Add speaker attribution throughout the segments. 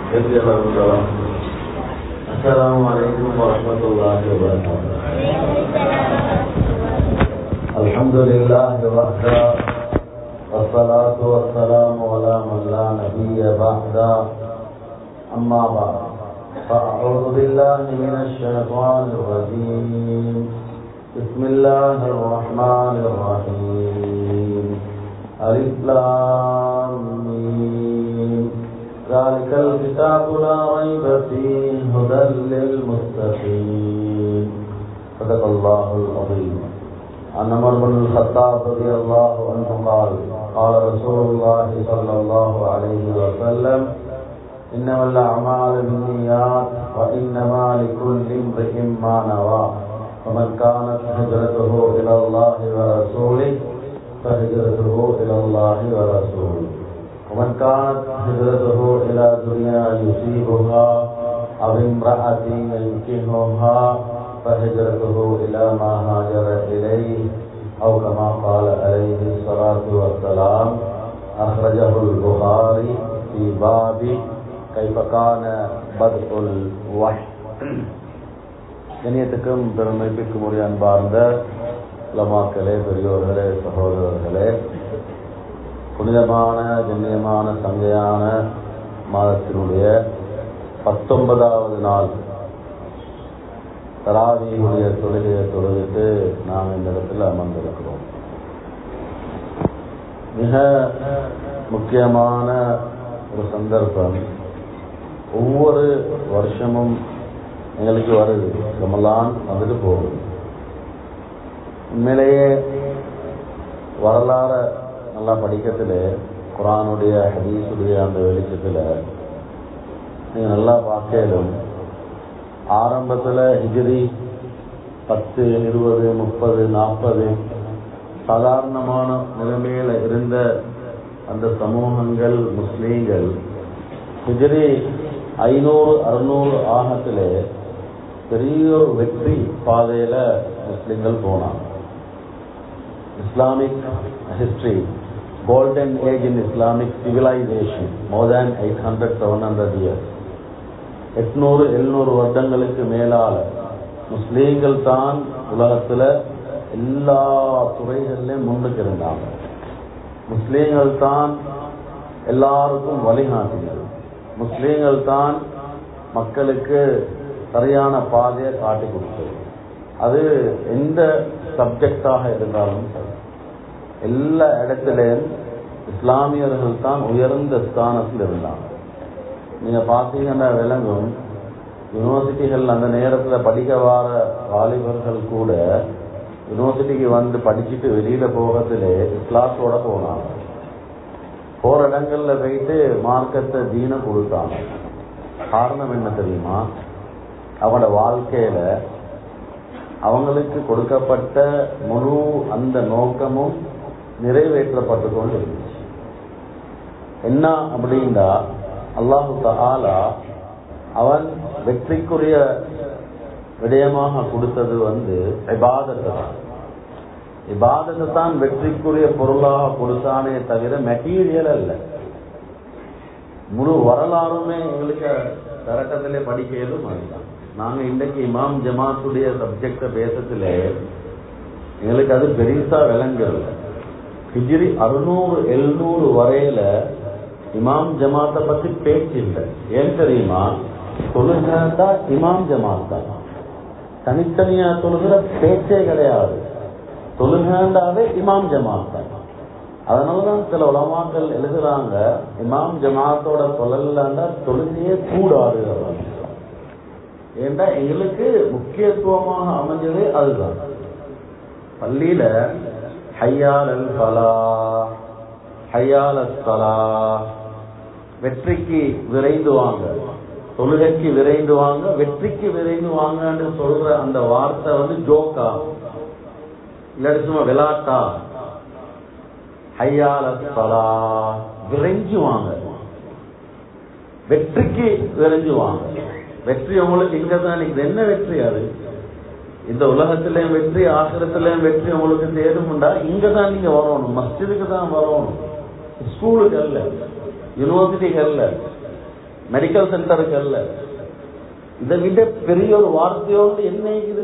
Speaker 1: Assalamualaikum warahmatullahi wabarakatuh. Alhamdulillah wahda wassalatu wassalamu ala man la nabiyya ba'da. Amma ba'd. Fa'a'udhu billahi minash shaitanir rajim. Bismillahirrahmanirrahim. Alif Lam Mim. Zalikal kitabu la raiba fihi hudan lil muttaqin. Sadaqallahul azim. An Umar bin Al-Khattab radhiyallahu anhu qala Rasulullah sallallahu alaihi wasallam innamal a'malu binniyat wa innama likulli imrin ma nawa. Faman kanat hijratuhu ila Allah wa rasulihi فهجرته إلى الله ورسوله ومن كانت هجرته إلى دنيا يصيبها أو امرأة ينكحها فهجرته إلى ما هاجر إليه أو كما قال عليه الصلاة والسلام. أخرجه البخاري في باب كيف كان بدء الوحي. கண்ணியத்துக்கும் பெருமைக்கும் உரிய அன்பார்ந்த உலமாக்களே, பெரியோர்களே, சகோதரர்களே, புனிதமான கண்ணியமான சங்கையான மாதத்தினுடைய 19வது நாள் தராவீஹுடைய தொழுகையை தொழுவிட்டு நாம் இந்த இடத்தில் அமர்ந்திருக்கிறோம். மிக முக்கியமான ஒரு சந்தர்ப்பம். ஒவ்வொரு வருஷமும் எங்களுக்கு வருது, ரமலான் வந்துட்டு போகுது. உண்மையிலேயே வரலாறு நல்லா படிக்கிறதுல, குரானுடைய ஹதீஸுடைய அந்த வெளிச்சத்தில் நீங்கள் நல்லா பார்க்கலும். ஆரம்பத்தில் ஹிஜ்ரி 10, 20, 30, 40 சாதாரணமான நிலைமையில் இருந்த அந்த சமூகங்கள், முஸ்லீம்கள் ஹிஜ்ரி 500, 600 ஆகத்தில் பெரிய ஒரு வெற்றி பாதையில் முஸ்லீம்கள் போனாங்க. Islamic history, golden age in Islamic civilization, more than 800-700 years. 800-700 வருடங்களுக்கு மேலால முஸ்லீம்கள் தான் உலகத்தில் எல்லா துறைகளிலும் முன்னுக்கு இருந்தாங்க. முஸ்லீம்கள் தான் எல்லாருக்கும் வழிகாட்டினர். முஸ்லீம்கள் தான் மக்களுக்கு சரியான பாதையை காட்டி கொடுத்தது. அது எந்த சப்ஜெக்டாக இருந்தாலும் சரி, எல்லா இடத்திலையும் இஸ்லாமியர்கள் தான் உயர்ந்த ஸ்தானத்தில் இருந்தாங்க. நீங்கள் பார்த்தீங்கன்னா விளங்கும், யூனிவர்சிட்டிகள் அந்த நேரத்தில் படிக்க வர வாலிபர்கள் கூட யூனிவர்சிட்டிக்கு வந்து படிச்சுட்டு வெளியில் போகிறதுலே கிளாஸோட போனாங்க. போகிற இடங்களில் போயிட்டு மார்க்கத்தை தீன கொடுத்தாங்க. காரணம் என்ன தெரியுமா? அவங்களோட வாழ்க்கையில் அவங்களுக்கு கொடுக்கப்பட்ட முழு அந்த நோக்கமும் நிறைவேற்றப்பட்டு கொண்டு இருந்துச்சு. என்ன அப்படின்னா, அல்லாஹு தஆலா அவன் வெற்றிக்குரிய விடயமாக கொடுத்தது இபாதத்தை தான். இபாதத்தை தான் வெற்றிக்குரிய பொருளாக கொடுத்தானே தவிர மெட்டீரியல் அல்ல. முழு வரலாறுமே எங்களுக்கு தரக்கத்திலே படிக்கலும் அதுதான். நாங்கள் இன்றைக்கு இமாம் ஜமாத்துடைய சப்ஜெக்டை பேசத்துல எங்களுக்கு அது பெருசா விளங்கல. ஹிஜ்ரி 600-700 வரையில இமாம் ஜமாத்தை பத்தி பேச்சு இல்லை. ஏன் தெரியுமா? தொழுகா இமாம் ஜமாத் தான். தனித்தனியா தொழுகிற பேச்சே கிடையாது. தொழுகாண்டாவே இமாம் ஜமாத் தான். அதனாலதான் சில உலமாக்கள் எழுதுறாங்க, இமாம் ஜமாத்தோட தொழலாண்டா தொழுகையே கூடாது. ஏண்டா எங்களுக்கு முக்கியத்துவமாக அமைஞ்சது அதுதான். பள்ளியில ஹய்யால் அல் ஃபலாஹ், ஹய்யால் அல் ஸலாஹ், வெற்றிக்கு விரைந்து வாங்க, தொழுகைக்கு விரைந்து வாங்க, வெற்றிக்கு விரைந்து வாங்கன்னு சொல்ற அந்த வார்த்தை ஜோக்கா இல்லாட்டி சும்மா விளையாட்டா? ஹய்யால் அல் ஸலாஹ், விரைஞ்சு வாங்க, வெற்றிக்கு விரைஞ்சு வாங்க. வெற்றி உங்களுக்கு இங்கதான். இது என்ன வெற்றி? அது இந்த உலகத்திலையும் வெற்றி, ஆகிரத்திலையும் வெற்றி உங்களுக்கு தேடும்டா இங்கதான் நீங்க வரணும். மஸ்ஜிதுக்கு தான் வரணும், ஸ்கூலுக்கு அல்ல, யூனிவர்சிட்டிக்கு அல்ல. மெடிக்கல் சென்டருக்கு அல்ல. இதை விட பெரிய ஒரு வார்த்தையோடு என்ன இருக்குது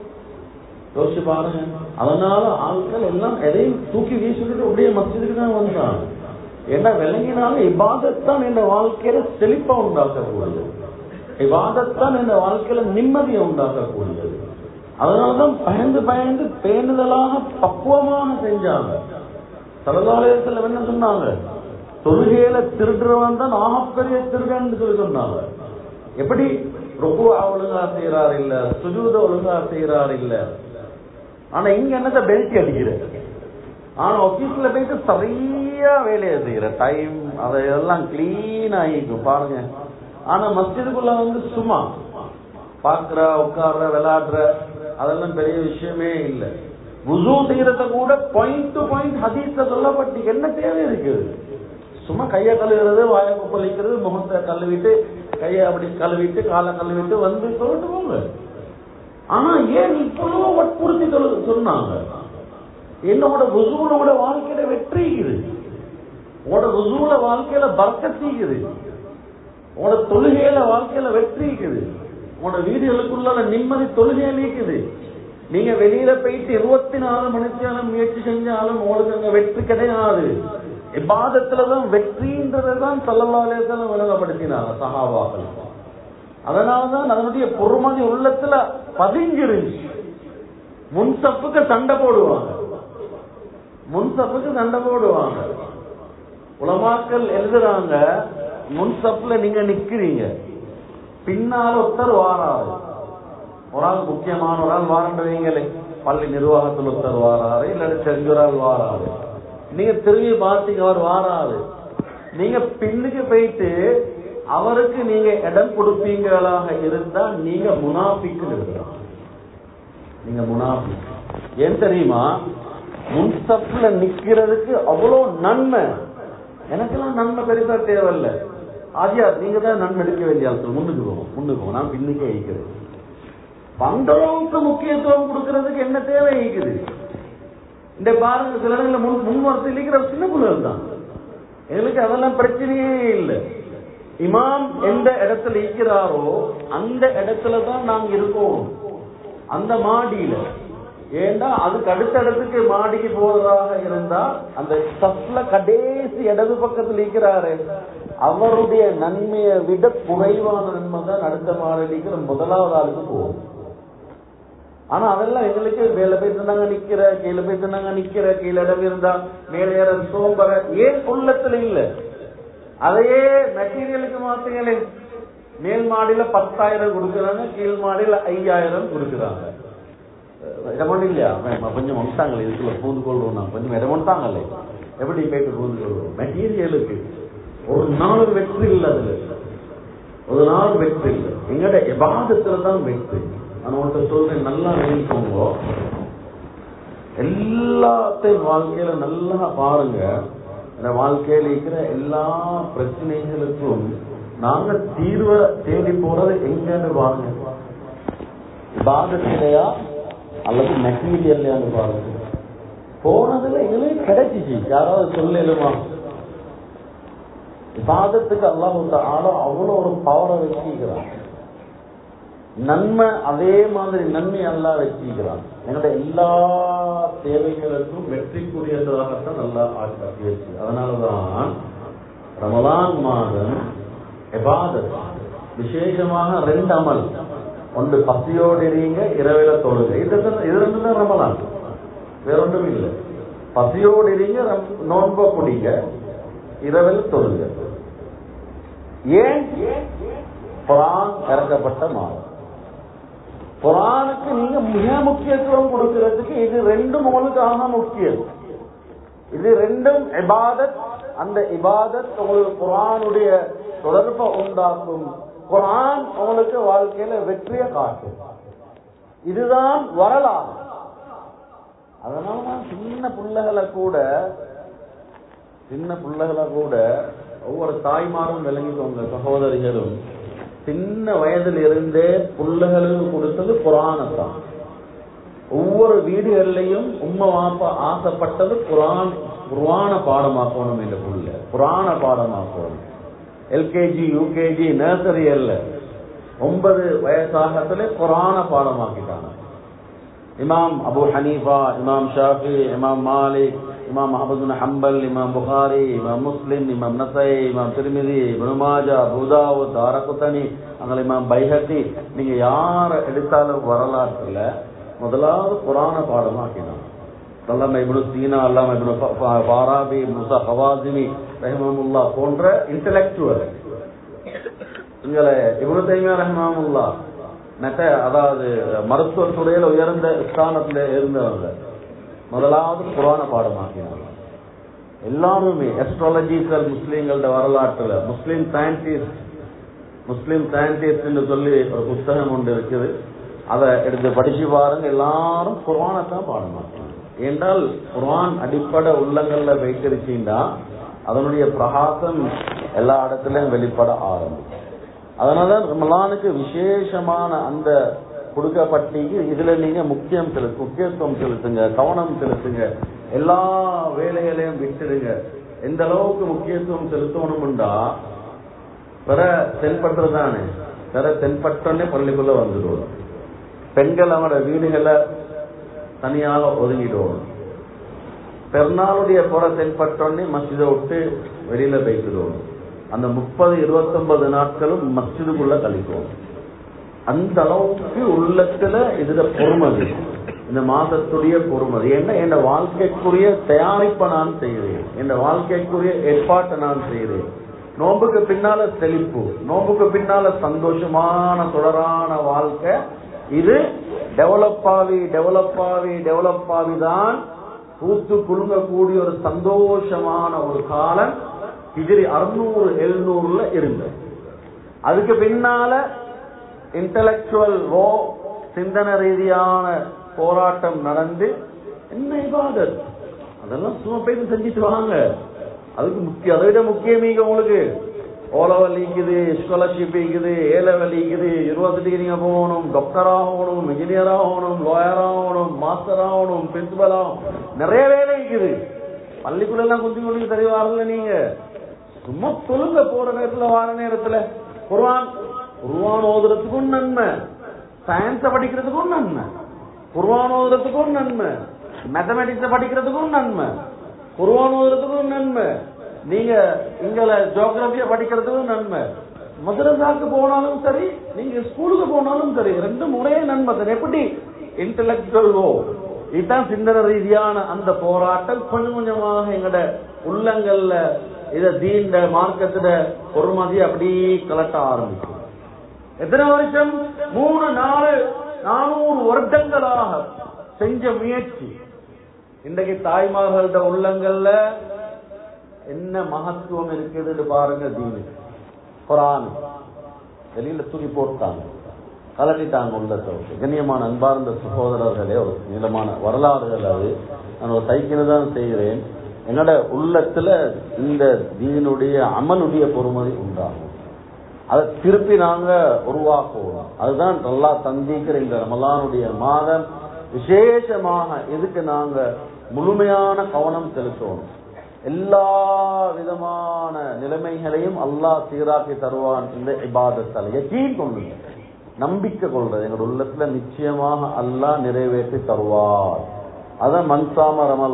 Speaker 1: யோசிச்சு பாருங்க. அதனால ஆட்கள் எல்லாம் எதையும் தூக்கி வீசிட்டு அப்படியே மஸ்ஜிதுக்கு தான் வந்தாங்க. ஏன்னா விளங்கினாலும் இபாதத்தான் என்ற வாழ்க்கையில செழிப்பா உண்டாக்கக்கூடியது, இபாதத்தான் என்ற வாழ்க்கையில நிம்மதியை உண்டாக்கக்கூடியது. அதனாலதான் பயந்து பயந்து பேணுதலாக பக்குவமாக செஞ்சாங்க. ஸல்லல்லாஹு அலைஹி வஸல்லம் என்ன சொன்னாங்க? தொழுகையில திருடுறவன் தான் ஆகப்பெரிய திருடன்னு சொல்லி சொன்னாங்க. எப்படி ருக்குஅ ஒழுங்கா செய்யறாரு இல்ல, சுஜூத ஒழுங்கா செய்யறாரு இல்ல. ஆனா இங்க என்னத்த பெல்ட் அடிக்கிற, ஆனா ஆபீஸ்ல போயிட்டு சரியா வேலையை செய்யற டைம் அதெல்லாம் கிளீன் ஆகிக்கும் பாருங்க. ஆனா மஸ்ஜிதுக்குள்ள வந்து சும்மா பாக்குற உட்கார்ற விளையாடுற அதெல்லாம் பெரிய விஷயமே இல்லை. வுது செய்யறத கூட பாயிண்ட் டு பாயிண்ட் ஹதீஸ்ல சொல்லப்பட்டு என்ன தேவை இருக்குது? சும்மா கையை கழுவுறது, வாயை கொப்பளிக்கிறது, முகத்தை கழுவிட்டு கையை அப்படி கழுவிட்டு காலை கழுவிட்டு வந்து சொல்லிட்டு போங்க. ஆனா ஏன் இவ்வளவு வற்புறுத்தி சொன்னாங்க? என்னோட வுதுவோட வாழ்க்கையில வெற்றிக்குது, உங்களோட வுதுவோட வாழ்க்கையில பர்க்கத்தீக்குது, உங்களோட தொழுகையில வாழ்க்கையில வெற்றிக்குது, உங்களோட வீடுகளுக்குள்ள நிம்மதி தொழுகையில இருக்குது. நீங்க வெளியில போயிட்டு 24 மணித்தியாலும் முயற்சி செஞ்சாலும் உங்களுக்கு அங்க வெற்றி கிடையாது. இபாதத்துலதான் வெற்றின்றதான் ஸல்லல்லாஹு அலைஹி வஸல்லம் விளங்கப்படுத்தினாங்க சஹாபாக்கள். அதனாலதான் அதனுடைய பொறுமதி உள்ளத்துல பதிஞ்சிருந்துச்சு. முன்சப்புக்கு சண்டை போடுவாங்க, முன்சப்புக்கு சண்டை போடுவாங்க. உலமாக்கள் எழுதுறாங்க, முன்சப்புல நீங்க நிக்கிறீங்க, பின்னால ஒருத்தர் வாராரு, ஒரு ஆள் முக்கியமான ஒரு ஆள் வாரண்டு வைங்களே, பள்ளி நிர்வாகத்தில் ஒருத்தர் வாராரு இல்ல செஞ்சொரால் வாராரு, நீங்க திரும்பி பார்த்தீங்க அவர் வாராரு, நீங்க பின்னுக்கு போயிட்டு அவருக்கு நீங்க இடம் கொடுப்பீங்களாக இருந்தா நீங்க முனாஃபிக்கு இருக்கிறோம். நீங்க முனாஃபிக். ஏன் தெரியுமா? முன்சப்ல நிக்கிறதுக்கு அவ்வளவு நன்மை. எனக்கெல்லாம் நன்மை பெருசா தேவையில்லை. ஆதியா நீங்க தான் நன்மை எடுக்க வேண்டிய ஆட்கள். முன்னுக்கு போவோம், முன்னுக்கு போவோம், நான் பின்னுக்கே இருக்கிறேன். பண்டளவுக்கு முக்கியத்துவம் கொடுக்கறதுக்கு என்ன தேவை இருக்குது? இந்த பாருங்க, சில இடங்களில் முன் வருஷம் இருக்கிற சின்ன பிள்ளைகள் தான். எங்களுக்கு அதெல்லாம் பிரச்சனையே இல்லை. இமாம் எந்த இடத்துல இருக்கிறாரோ அந்த இடத்துலதான் நாங்க இருக்கோம், அந்த மாடியில. ஏண்டா அதுக்கு அடுத்த இடத்துக்கு மாடிக்கு போறதாக இருந்தா அந்த சப்ல கடைசி இடது பக்கத்தில் இருக்கிறாரு, அவருடைய நன்மையை விட குறைவான நன்மை தான் அடுத்த மாடியில் இருக்கிற முதலாவது ஆளுக்கு போகும். ஆனா அதெல்லாம் எங்களுக்கு மேல போயிட்டு இருந்தாங்க நிக்கிற, கீழே போயிட்டு இருந்தாங்க நிக்கிற, கீழே இடம் இருந்தா மேலே ஏற சோம்பர, ஏன் உள்ளத்துல இல்ல. அதையே மெட்டீரியலுக்கு மாத்தீங்களே, மேல் மாடியில 10,000 கொடுக்குறாங்க, கீழ் மாடியில 5,000 கொடுக்குறாங்க. இடமொழி இல்லையா? கொஞ்சம் வந்துட்டாங்களே இதுக்குள்ள பூந்து கொள்வோம், கொஞ்சம் இடமொட்டாங்களே, எப்படி போயிட்டு பூந்து கொள்வோம்? மெட்டீரியலுக்கு ஒரு நாள் வெற்றி இல்லை, அதுல ஒரு நாள் வெற்றி இல்லை. எங்கட இபாதத்துல தான் வெற்றி. நான் உங்கள்கிட்ட சொல்றேன், நல்லா நினைக்கோங்க, எல்லாத்தையும் வாழ்க்கையில நல்லா பாருங்க. இந்த வாழ்க்கையில இருக்கிற எல்லா பிரச்சனைகளுக்கும் நாங்க தீர்வை தேடி போறது எங்கன்னு பாருங்க. இபாதத்திலையா அல்லது மெட்டீரியல்லையான்னு பாருங்க. போனதுல எங்களுக்கு கிடைச்சிச்சு, யாராவது சொல்லலுமா? இபாதத்துக்கு அல்லாஹ் தஆலா அவ்வளவு ஒரு பவரை வச்சிருக்கிறான். நன்மை அதே மாதிரி நன்மை அல்லாஹ் வச்சிருக்கிறான். எங்களுடைய எல்லா தேவைகளுக்கும் வெற்றிக்குரியதாகத்தான் நல்லா ஆக்கியாச்சு. அதனாலதான் ரமலான் மாதம் இபாதத் விசேஷமாக 2 அமல். ஒன்று பசியோடு இருங்க, இரவில தொழுக. இது ரெண்டு தான் ரமலான், வேற ஒன்றும் இல்லை. பசியோடு இருங்க, நோன்ப குடிங்க, இரவில் தொழுக. ஏன்? குர்ஆன் இறக்கப்பட்ட மாதம். குர்ஆனுக்கு நீங்க மிக முக்கியத்துவம் கொடுக்கிறதுக்கு இது ரெண்டும் உங்களுக்கு ஆக முக்கியம். இது ரெண்டும் இபாதத். அந்த இபாதத் உங்களுக்கு குர்ஆனுடைய தொடர்பை உண்டாக்கும். குர்ஆன் உங்களுக்கு வாழ்க்கையில வெற்றியை காட்டும். இதுதான் வரலாறு. அதனாலதான் சின்ன பிள்ளைகளை கூட ஒவ்வொரு தாய்மாரும் விளங்கிக்கோங்க, சகோதரிகளும் சின்ன வயதில் இருந்தே பிள்ளைகளுக்கு கொடுத்தது குர்ஆனைத்தான். ஒவ்வொரு வீடுகள்லையும் உம்மா வாப்பா ஆசைப்பட்டது குர்ஆனை பாடமாக்கணும். என்ற புள்ள குர்ஆனை பாடமாக்கணும். எல்கேஜி யூகேஜி நர்சரி அல்ல, 9 வயசாகத்திலே குர்ஆன பாடமாக்கிட்டாங்க. இமாம் அபு ஹனீஃபா, இமாம் ஷாஃபி, இமாம் மாலிக், இமாம் அஹ்மது பின் ஹம்பல், இமாம் புகாரி, இமாம் முஸ்லிம், இமாம் நஸாயி, இமாம் Tirmidhi, ibn Majah, Abu Dawud, Daraqutni, அங்கே இமாம் பைஹகி, நீங்க யாரை எடுத்தாலும் வரலாற்றுல முதலாவது குர்ஆன பாடமாக்கினாங்க. அல்லாம இப்னு சீனா, அல்லாம இப்னு ஃபாராபி, முஸா ஹவாஸிமி ரஹிமஹுல்லாஹ் போன்ற இன்டெலெக்சுவல், இங்களை இப்னு தைமியா ரஹிமஹுல்லாஹ் அதாவது மருத்துவத்துறையில உயர்ந்த ஸ்தானத்துல இருந்தவங்க முதலாவது குர்ஆன பாடமாக்கினாங்க. எல்லாருமே அஸ்ட்ராலஜிக்கல் முஸ்லீம்களோட வரலாற்றுல முஸ்லீம் சயின்டிஸ்ட் சொல்லி ஒரு புத்தகம் ஒன்று இருக்குது, அதை எடுத்து படிச்சு பாருங்க. எல்லாரும் குர்ஆனைத்தான் பாடமாக்கினாங்க. என்றால் குர்ஆன் அடிப்படை உள்ளங்கள்ல வைத்திருக்கீண்டா அதனுடைய பிரகாசம் எல்லா இடத்துலயும் வெளிப்பட ஆரம்பிக்கும். அதனாலதான் ரமலானுக்கு விசேஷமான அந்த கொடுக்கப்பட்டீங்க. இதுல நீங்க முக்கியத்துவம் செலுத்துங்க, கவனம் செலுத்துங்க, எல்லா வேலைகளையும் விட்டுடுங்க. எந்த அளவுக்கு முக்கியத்துவம் செலுத்தணும்டா பிற தென்பட்டுறதானே, பிற தென்பட்டோன்னே பள்ளிக்குள்ள வந்துடுவோம். பெண்கள் அவங்களோட வீடுகளை தனியாக ஒதுங்கிடுவோம். பெருநாளுடைய புற தென்பட்டோன்னே மஸ்ஜிதை விட்டு வெளியில போய்க்கிடுவோம். அந்த 30-29 நாட்களும் மஸ்ஜிதுக்குள்ள கழிப்போம். அந்த அளவுக்கு உள்ளத்துல இதுல பொறுமதி, இந்த மாதத்துடைய பொறுமதி. ஏன்னா என் வாழ்க்கைக்குரிய தயாரிப்பை நான் செய்கிறேன், என் வாழ்க்கைக்குரிய ஏற்பாட்டை நான் செய்கிறேன். நோம்புக்கு பின்னால செழிப்பு, நோம்புக்கு பின்னால சந்தோஷமான தொடரான வாழ்க்கை. இது டெவலப் ஆகி தான் பூத்து குலுங்கக்கூடிய ஒரு சந்தோஷமான ஒரு காலம் ஹிஜ்ரி 600-700 இருந்தது. அதுக்கு பின்னால இன்டலெக்சுவல் சிந்தனை ரீதியான போராட்டம் நடந்து என்ன இபாதத் அதெல்லாம் சும்மா போய் செஞ்சுட்டு வாங்க. அதுக்கு முக்கியம், அதை விட முக்கியம் உங்களுக்கு ஓலவல் இருக்குது, ஸ்காலர்ஷிப் இருக்குது, ஏலவல் இருக்குது, யூனிவர்சிட்டிக்கு நீங்க போகணும், டாக்டர் ஆகணும், இன்ஜினியர் ஆகணும், லாயர் ஆகணும், மாஸ்டர் ஆகணும், பிரின்சிபல் ஆகணும், நிறைய வேலை இருக்குது. பள்ளிக்குள்ள எல்லாம் கொஞ்சம் தெரியவாரல. நீங்க சும்மா சொல்லுங்க, போற நேரத்துல வார நேரத்துல குர்ஆன் ஓதுறதுக்கும் நன்மை, சயின்ஸ படிக்கிறதுக்கும் நன்மை, குர்ஆன் ஓதுறதுக்கும் நன்மை, மேத்தமெட்டிக்ஸ படிக்கிறதுக்கும் நன்மை, குர்ஆன் ஓதுறதுக்கும் நன்மை, நீங்க இங்கல ஜியோகிராபியா படிக்கிறதுக்கும் நன்மை, மதரசாக்கு போனாலும் சரி, நீங்க ஸ்கூலுக்கு போனாலும் சரி, ரெண்டும் ஒரே நன்மை. எப்படி இன்டெலெக்சுவல் இதுதான் சிந்தனை ரீதியான அந்த போராட்டம் கொஞ்சம் கொஞ்சமாக எங்கட உள்ளங்கள்ல இத தீண்ட மார்க்கத்துல பொறுமதி அப்படி கலட்ட ஆரம்பிக்கும். எத்தனை வருஷம்? 300-400 வருடங்களாக செஞ்ச முயற்சி. இன்றைக்கு தாய்மார்கள்ட உள்ளங்கள்ல என்ன மகத்துவம் இருக்குதுன்னு பாருங்க. தீனு குர்ஆன் வெளியில தூக்கி போட்டாங்க, கலட்டிட்டாங்க உள்ளத்தை. கண்ணியமான அன்பார்ந்த சகோதரர்களே, ஒரு நீளமான வரலாறுகள் அது. நான் ஒரு சைக்கிள் தான் செய்கிறேன். என்னோட உள்ளத்துல இந்த தீனுடைய அமலுடைய பொறுமதி உண்டாகும். அதை திருப்பி நாங்க உருவாக்குவோம். அதுதான் நல்லா தந்திக்கிற இந்த ரமலானுடைய மாதம் விசேஷமாக இதுக்கு நாங்க முழுமையான கவனம் செலுத்தணும். எல்லா விதமான நிலைமைகளையும் அல்லாஹ் சீராக்கி தருவான். இந்த இபாதத்தால் யகீன் கொள்ளுங்க, நம்பிக்கை கொள்றது எங்களோட உள்ளத்துல நிச்சயமாக அல்லாஹ் நிறைவேற்றி தருவார். அதான் மன் காம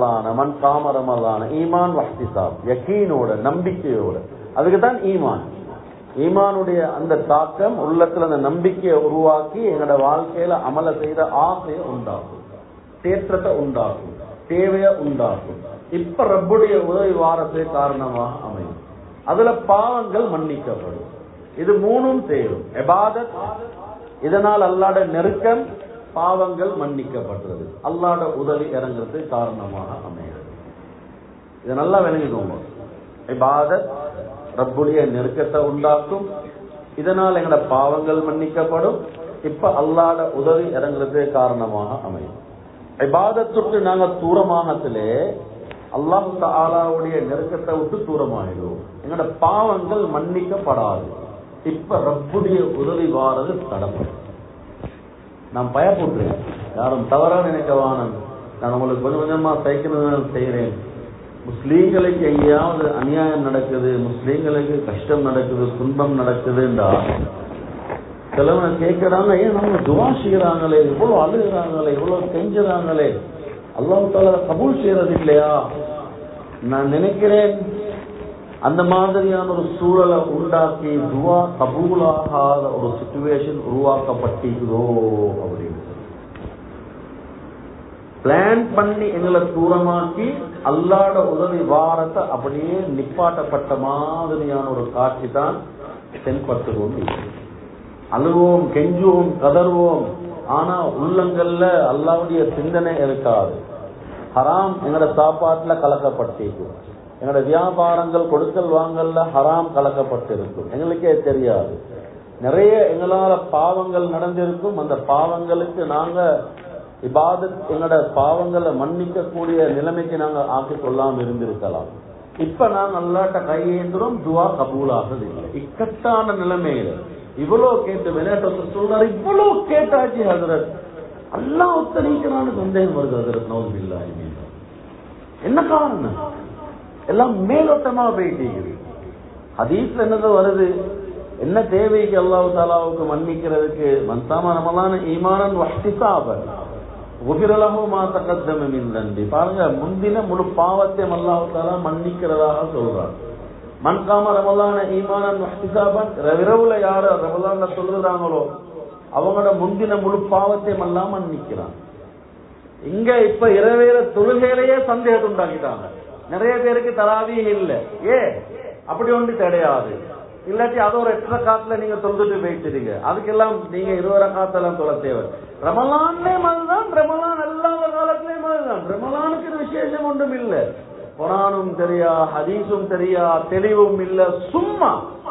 Speaker 1: ரமலான ஈமான் வஹ்திசாப், யகீனோட நம்பிக்கையோட. அதுக்குதான் ஈமானுடைய அந்த தாக்கம் உள்ளத்துல அந்த நம்பிக்கையை உருவாக்கி எங்களோட வாழ்க்கையில அமல செய்த ஆசையை உண்டாகும், தேற்றத்தை உண்டாகும், தேவையை உண்டாகும். இப்ப ரப்புடைய உதவி வாரத்தை காரணமாக அமையும். அதுல பாவங்கள் மன்னிக்கப்படும். இது மூணும் சேரும். இபாதத், இதனால் அல்லாஹ்வுடைய நெருக்கம், பாவங்கள் மன்னிக்கப்படுறது, அல்லாஹ்வுடைய உதவி இறங்குறது காரணமாக அமைகிறது. இதை நல்லா விளங்கிக்கோங்க. இபாதத் ரப்புடைய நெருக்கத்தை உண்டாக்கும், இதனால் எங்களோட பாவங்கள் மன்னிக்கப்படும், இப்ப அல்லாஹ்வுடைய உதவி இறங்குறது காரணமாக அமையும். இபாதத்துக்கு நாங்க தூரமாகத்திலே அல்லாஹ் தஆலாவுடைய நெருக்கத்தை விட்டு தூரமாகிடுவோம். எங்களோட பாவங்கள் மன்னிக்கப்படாது. இப்ப ரப்புடைய உதவி வாரது தடப்படும். நான் பயப்படுறேன், யாரும் தவறா நினைக்கவான. நான் உங்களுக்கு கொஞ்சம் கொஞ்சமா சைக்கிள் செய்கிறேன். முஸ்லீம்களுக்கு எங்கேயாவது அநியாயம் நடக்குது, முஸ்லீம்களுக்கு கஷ்டம் நடக்குது, துன்பம் நடக்குதுன்றா சிலவங்க கேட்கிறாங்க, ஏன் நம்ம துவா செய்யறாங்களே, இவ்வளவு அழுகிறாங்களே, இவ்வளவு கெஞ்சுறாங்களே, அல்லாஹ் தஆலா கபூல் செய்யறது இல்லையா? நான் நினைக்கிறேன் அந்த மாதிரியான ஒரு சூழலை உண்டாக்கி துவா கபூலாகாத ஒரு சிச்சுவேஷன் உருவாக்கப்பட்டிருக்கிறோ அப்படின்னு பிளான் பண்ணி எங்களை தூரமாக்கி அல்லாஹ்வோட உதவி வாரத்தை அப்படியே நிப்பாட்டப்பட்ட மாதிரியான ஒரு காட்சி தான் தென்பட்டு கொண்டு அழுவோம், கெஞ்சுவோம், கதறுவோம், ஆனா உள்ளங்கள்ல அல்லாஹ்வுடைய சிந்தனை இருக்காது. ஹராம் எங்களோட சாப்பாட்டுல கலக்கப்பட்டிருக்கும், எங்களோட வியாபாரங்கள் கொடுக்கல் வாங்கல்ல ஹராம் கலக்கப்பட்டிருக்கும், எங்களுக்கே தெரியாது. நிறைய எங்களால பாவங்கள் நடந்திருக்கும், அந்த பாவங்களுக்கு நாங்க இபாதத் எங்களோட பாவங்களை மன்னிக்க கூடிய நிலைமைக்கு நாங்க ஆக்கிக் கொள்ளாம இருந்திருக்கலாம். இப்ப நாங்க அல்லாஹ்ட்ட கையேந்துறோம், துவா கபூலாகிறது இல்லை. இக்கட்டான நிலைமையில இவ்வளவு கேட்டு விளையாட்டு சொல்றாரு, இவ்வளவு கேட்டாச்சு ஹஜ்ரத், அல்லாஹ் ஒத்தரிக்கிறான்னு சந்தேகம் வருது ஹஜ்ரத். நௌதுபில்லாஹி மின். என்ன காரணம்? எல்லாம் மேலோட்டமா போயிட்டு ஹதீஸ்ல என்னது வருது, என்ன தேவைக்கு அல்லாஹ் தஆலாவுக்கு மன்னிக்கிறதுக்கு? மன்சாம ரமலான ஈமானன் வஹ்திசாபன் குஃபிரலஹு மா தகத்தம மின் தன்பி. பாருங்க, முந்தின முழு பாவத்தையும் அல்லாஹ் தஆலா மன்னிக்கிறதாக சொல்றார். மன்காம ரமலான ஈமானன் வஹ்திசாபன், இரவுல யாரு ரமலான்ல சொல்றாங்களோ அவங்களோட முந்தின முழு பாவத்தையும் எல்லாம் மன்னிக்கிறான். இங்க இப்ப இரவேல தொழுகையிலேயே சந்தேகத்தை உண்டாக்கிட்டாங்க. நிறைய பேருக்கு தராவீஹ் இல்ல, அப்படி ஒன்று கிடையாது. இல்லாட்டி அது ஒரு 8 ரக்காத்துல நீங்க தொழுதுட்டு போயிட்டுறீங்க, அதுக்கெல்லாம் நீங்க 20 ரக்காத்தெல்லாம் தொழ தேவை. ரமலான்லயும் அதுதான், ரமலான் அல்லாத காலத்திலயும் அதுதான். ரமலானுக்கு விசேஷம் ஒன்றும் இல்ல, குர்ஆனும் தெரியா, ஹதீஸும் தெரியா, தெளிவும் இல்ல, சும்மா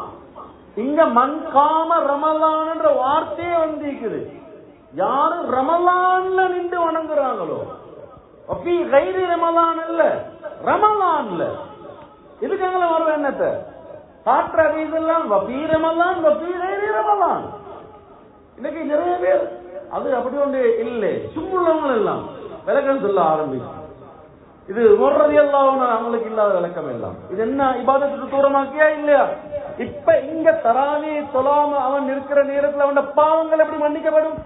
Speaker 1: இங்க மன்காம ரமலான் என்ற வார்த்தையே வந்திருக்குது. யாரு ரமலான்ல நின்று வணங்குறாங்களோ, அப்படி கைரி ரமலான் இல்ல, ரமலான்ல இதுக்கு எங்களை வர என்னத்தை காற்ற இதெல்லாம் வபீ ரமலான், வபீ கைரி ரமலான். இன்னைக்கு நிறைய பேர் அது அப்படி ஒன்று இல்லை, சும்முள்ளவங்க எல்லாம் விளக்கம் சொல்ல ஆரம்பிச்சு. இது முர்ரதி எல்லாம் அவங்களுக்கு இல்லாத விளக்கம் எல்லாம். இது என்ன இபாதத்துக்கு தூரமாக்கியா இல்லையா? இப்ப இங்க தராவி தொழாம அவன் இருக்கிற நேரத்தில் அவன் பாவங்கள் எப்படி மன்னிக்கப்படும்?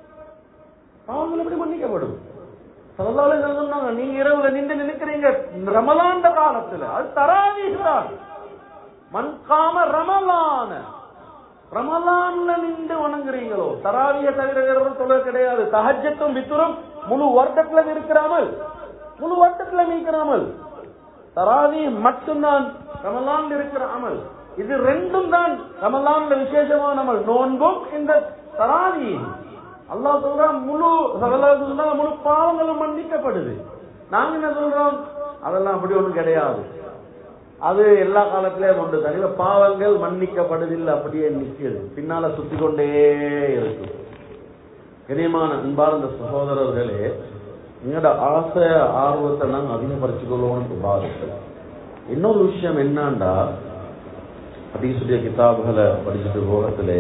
Speaker 1: பாவங்கள் எப்படி மன்னிக்கப்படும்? ஸல்லல்லாஹு அலைஹி வஸல்லம் சொன்னாங்க, நீங்க இரவுல நின்று நினைக்கிறீங்க ரமலான் காலத்துல, அது தராவீஹ் தான். மன்காம ரமலான, ரமலான்ல நின்று வணங்குறீங்களோ, தராவிய தவிர தொலை கிடையாது. தஹஜ்ஜத்தும் வித்ரும் முழு வருடத்துல இருக்கிறாமல், முழு வருடத்துல நீக்கிறாமல், தராவி மட்டும்தான் ரமலான்ல இருக்கிற அமல். இது ரெண்டும் தான் ரமலான்ல விசேஷமான அமல். நோன்பும் இந்த தராவி. அல்லாஹ் சொல்றான் முழு முழு பாவங்களும் மன்னிக்கப்படுது. நாங்க என்ன சொல்றோம், அதெல்லாம் அப்படி ஒண்ணும் கிடையாது, அது எல்லா காலத்திலேயும் உண்டு. தனியில பாவங்கள் மன்னிக்கப்படுதில்லை, அப்படியே நிற்கிறது, பின்னால சுத்தி கொண்டே இருக்கு. கனியமான அன்பார்ந்த சகோதரர்களே, எங்களோட ஆசை ஆர்வத்தை நாங்கள் அதிகப்படுத்திக் பாதிக்கல. இன்னொரு விஷயம் என்னண்டா, ஹதீஸுடைய கிதாபுகளை படிச்சுட்டு போகத்திலே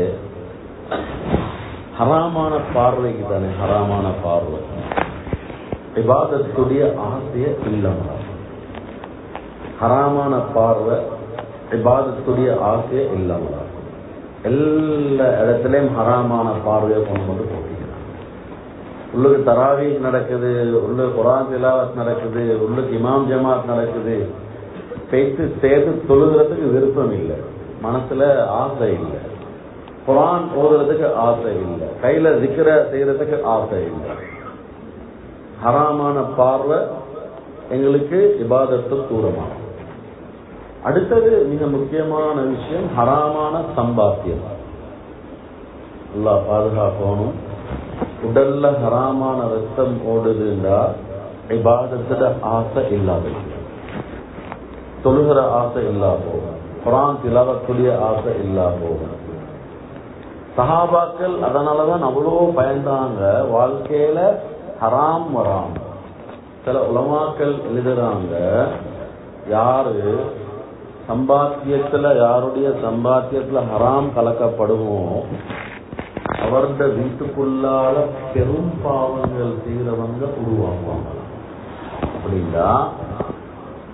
Speaker 1: ஹராமான பார்வைக்கு தானே, ஹராமான பார்வை இபாதத்துடைய ஆசையை இல்லாம, ஹராமான பார்வை இபாதத்துடைய ஆசையை இல்லாம, எல்லா இடத்திலையும் ஹராமான பார்வையை கொண்டு போட்டிக்கிறான். உள்ளுக்கு தராவீஹ் நடக்குது, உள்ளுக்கு குர்ஆன் திலாவத் நடக்குது, உள்ளுக்கு இமாம் ஜமாத் நடக்குது, பேச்சு சேர்த்து தொழுகிறதுக்கு விருப்பம் இல்லை, மனசுல ஆசை இல்லை, குர்ஆன் ஓதுறதுக்கு ஆசை இல்லை, கையில திக்ர செய்யறதுக்கு ஆசை இல்லை. ஹராமான பார்வை எங்களுக்கு இபாதத்து தூரமாகும். அடுத்தது மிக முக்கியமான விஷயம், ஹராமான சம்பாத்தியம். அல்லாஹ் பாதுகாக்கணும். உடல்ல ஹராமான ரத்தம் ஓடுதுன்னா இபாதத்துல ஆசை இல்லாத, தொழுகிற ஆசை இல்லா போகும், குர்ஆன் திலாவத்துடைய ஆசை இல்லா போகும். சஹாபாக்கள் அதனாலதான் அவ்வளோ பயந்தாங்க, வாழ்க்கையில ஹராம் வராம. சில உலமாக்கள் எழுதுறாங்க, யாரு சம்பாத்தியத்துல, யாருடைய சம்பாத்தியத்துல ஹராம் கலக்கப்படுமோ அவருடைய வீட்டுக்குள்ளால பெரும் பாவங்கள் செய்யறவங்க உருவாக்குவாங்க. அப்படின்னா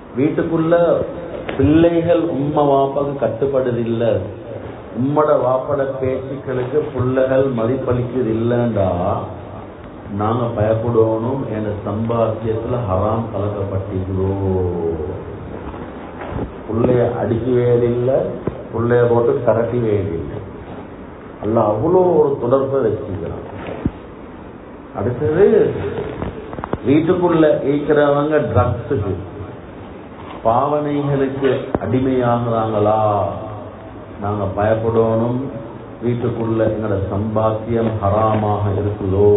Speaker 1: வீட்டுக்குள்ள பிள்ளைகள் உம்மா வாப்பாக்கு கட்டுப்படுதில்லை, உம்மட வாப்பட பேச்சுக்களுக்கு பிள்ளைகள் மதிப்பளிக்கிறது இல்லைண்டா நாங்க பயப்படணும். என் சம்பாத்தியத்துல ஹராம் கலக்கப்பட்டிருக்கிறோம். பிள்ளைய அடிக்கவே இல்லை, பிள்ளைய போட்டு கரட்டிவே இல்லை. அல்ல அவ்வளோ ஒரு தொடர்பை வச்சுக்கிறான். அடுத்தது வீட்டுக்குள்ள இருக்கிறவங்க ட்ரக்ஸுக்கு பாவனைகளுக்கு அடிமையாகிறாங்களா, நாங்க பயப்படணும். வீட்டுக்குள்ள எங்களோட சம்பாத்தியம் ஹராமாக இருக்குதோ,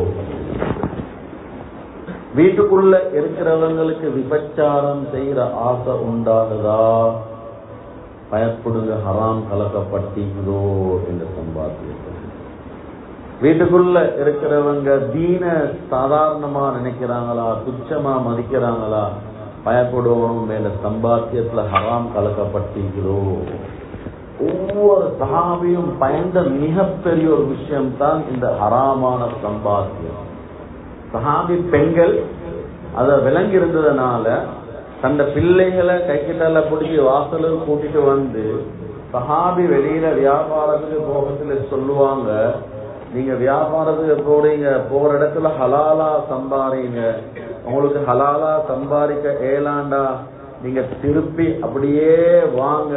Speaker 1: வீட்டுக்குள்ள இருக்கிறவங்களுக்கு விபச்சாரம் செய்யற ஆசை உண்டாகுதா, பயப்படுங்க, ஹராம் கலக்கப்பட்டீங்களோ என்ற சம்பாத்தியம். வீட்டுக்குள்ள இருக்கிறவங்க தீன சாதாரணமா நினைக்கிறாங்களா, துச்சமா மதிக்கிறாங்களா, பயப்படுவோம் என்ற சம்பாத்தியத்துல ஹராம் கலக்கப்பட்டீங்களோ. ஒவ்வொரு சஹாபியும் பயந்த மிகப்பெரிய ஒரு விஷயம் தான் இந்த ஹராமான சம்பாத்தியம். சஹாபி பெண்கள் அதை விளங்கி இருந்ததுனால தந்த பிள்ளைகளை கைக்கிட்டால பிடிச்சி வாசலுக்கு கூட்டிட்டு வந்து சஹாபி வெளியில வியாபாரத்துக்கு போகத்துல சொல்லுவாங்க, நீங்க வியாபாரத்துக்கு போறீங்க, போற இடத்துல ஹலாலா சம்பாதிங்க, உங்களுக்கு ஹலாலா சம்பாதிக்க ஏலாண்டா நீங்க திருப்பி அப்படியே வாங்க,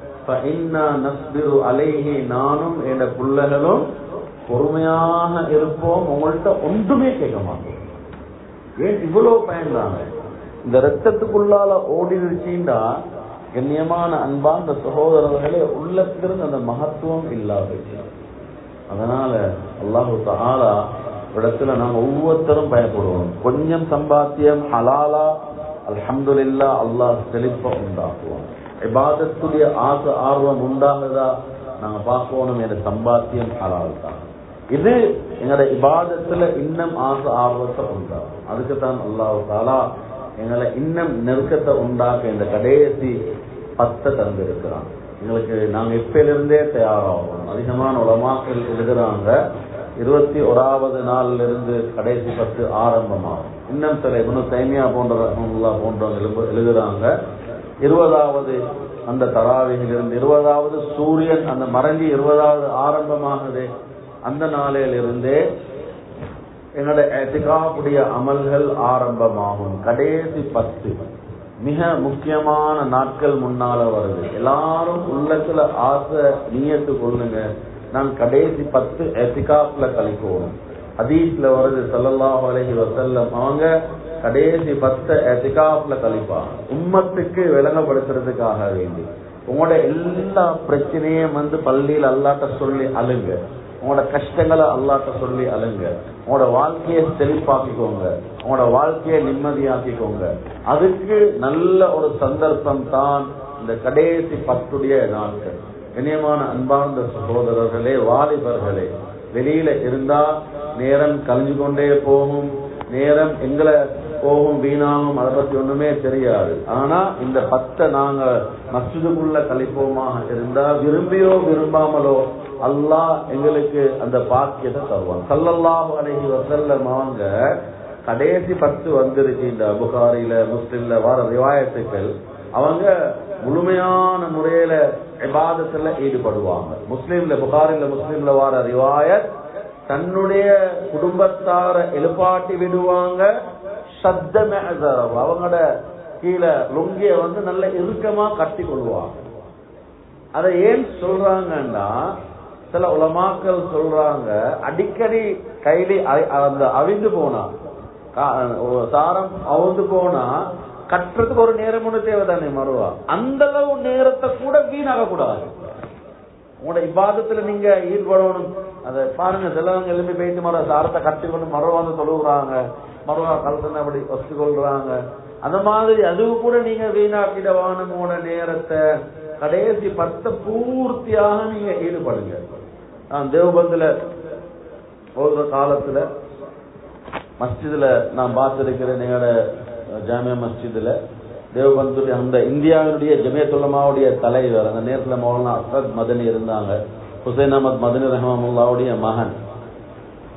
Speaker 1: அலைஹி நானும் என் பிள்ளைகளும் பொறுமையாக இருப்போம், உங்கள்கிட்ட ஒன்றுமே கேட்க மாட்டோம். ஏன் இவ்வளவு பயன்தாங்க? இந்த ரத்தத்துக்குள்ளால ஓடிடுச்சுண்டா கண்ணியமான அன்பார்ந்த சகோதரர்களே, உள்ளத்திலிருந்து அந்த மகத்துவம் இல்லாத. அதனால அல்லாஹு தஆலா இடத்துல நாங்க ஒவ்வொருத்தரும் பயப்படுவோம். கொஞ்சம் சம்பாத்தியம் ஹலாலா, அல்ஹம்துலில்லாஹ், அல்லாஹ் செழிப்ப உண்டாக்குவோம். இபாதத்துடைய ஆசை ஆர்வம் உண்டாகுதா, நாங்க பார்க்கணும் என்ற சம்பாத்தியம் ஹலால் தான். இது எங்களோட இபாதத்துல இன்னும் ஆசை ஆர்வத்தை உண்டாகும். அதுக்குத்தான் அல்லாஹ் தஆலா எங்களை இன்னும் நெருக்கத்தை உண்டாக்க இந்த கடைசி 10 தந்திருக்கிறான். எங்களுக்கு நாங்க இப்பையிலிருந்தே தயாராகும். அதிகமான உலமாக்கள் எழுதுறாங்க 21வது நாள்ல இருந்து கடைசி 10 ஆரம்பமாகும். இன்னும் சில இப்னு தைமியா போன்றவங்க எழுதுறாங்க 20வது அந்த தராவியிலிருந்து 20வது சூரியன் அந்த மறைஞ்சி 20வது ஆரம்பமாகுது, அந்த நாளிலிருந்தே என்னோட இத்திகாஃபுடைய அமல்கள் ஆரம்பமாகும். கடைசி 10 மிக முக்கியமான நாட்கள் முன்னால வருது. எல்லாரும் உள்ளத்துல ஆசை நீயத்து கொள்ளுங்க, நான் கடைசி 10 இத்திகாஃப்ல கழிக்கணும். ஹதீஸ்ல வருது ஸல்லல்லாஹு அலைஹி வஸல்லம் அவங்க கடைசி 10 இத்திகாஃப்ல கழிப்பாங்க. உம்மத்துக்கு விளங்கப்படுத்துறதுக்காக வேண்டி. உங்களோட எல்லா பிரச்சனையும் பள்ளியில் அல்லாஹ்ட்ட சொல்லி அழுங்க, உங்களோட கஷ்டங்களை அல்லாஹ்ட்ட சொல்லி அழுங்க, உங்களோட வாழ்க்கையை செழிப்பாக்கிக்கோங்க, உங்களோட வாழ்க்கையை நிம்மதியாக்கிக்கோங்க. அதுக்கு நல்ல ஒரு சந்தர்ப்பம் தான் இந்த கடைசி 10 நாட்கள். இனியமான அன்பார்ந்த சகோதரர்களே, வாலிபர்களே, வெளியில இருந்தா நேரம் கழிஞ்சு கொண்டே போகும், நேரம் எங்களை போகும், வீணாகும், அதை பத்தி ஒண்ணுமே தெரியாது. ஆனா இந்த 10 நாங்க மஸ்ஜிதுக்குள்ள கழிப்போமாக இருந்தா விரும்பியோ விரும்பாமலோ அல்லாஹ் எங்களுக்கு அந்த பாக்கியத்தை தருவான். ஸல்லல்லாஹு அலைஹி வஸல்லம் அவங்க கடைசி 10 வந்துருச்சு. இந்த புகாரில முஸ்லிம்ல வர ரிவாயத்துக்கள் அவங்க முழுமையான முறையில இபாதத்துல ஈடுபடுவாங்க. முஸ்லிம்ல வர ரிவாயத் தன்னுடைய குடும்பத்தார எழுப்பாட்டி விடுவாங்க. அவங்களோட கீழே லுங்கிய நல்ல இறுக்கமா கட்டி கொள்வாங்க. அதை ஏன் சொல்றாங்கன்னா சில உலமாக்கள் சொல்றாங்க, அடிக்கடி கைலி அந்த அவிந்து போனா சாரம் அவிந்து போனா கட்டுறதுக்கு ஒரு நேரம் ஒண்ணு தேவைதானே மறுவா, அந்த அளவு நேரத்தை கூட வீணாக கூடாது. உங்களோட இபாதத்துல நீங்க ஈடுபடணும். அதை பாருங்க, சிலவங்க எழுப்பி போயிட்டு மர சாரத்தை கட்டி கொண்டு மறுவா தொழுகிறாங்க, மறுவா கலத்துல அப்படி வச்சு கொள்றாங்க. அந்த மாதிரி அதுவு கூட நீங்க வீணாக்கிடவான உங்களோட நேரத்தை கடைசி 10 பூர்த்தியாக நீங்க ஈடுபடுங்க. நான் தேவபந்துல ஒரு காலத்துல மஸ்ஜிதுல நான் பார்த்திருக்கிறேன். எங்களோட ஜாமியா மஸ்ஜிதுல தேவபந்துடைய அந்த இந்தியாவுடைய ஜமியத் உலமாவுடைய தலைவர் அந்த நேரத்துல மௌலானா அஸ்ரத் மதனி இருந்தாங்க. ஹுசைன் அஹமத் மதனி ரஹ்மத்துல்லாஹுடைய மகன்.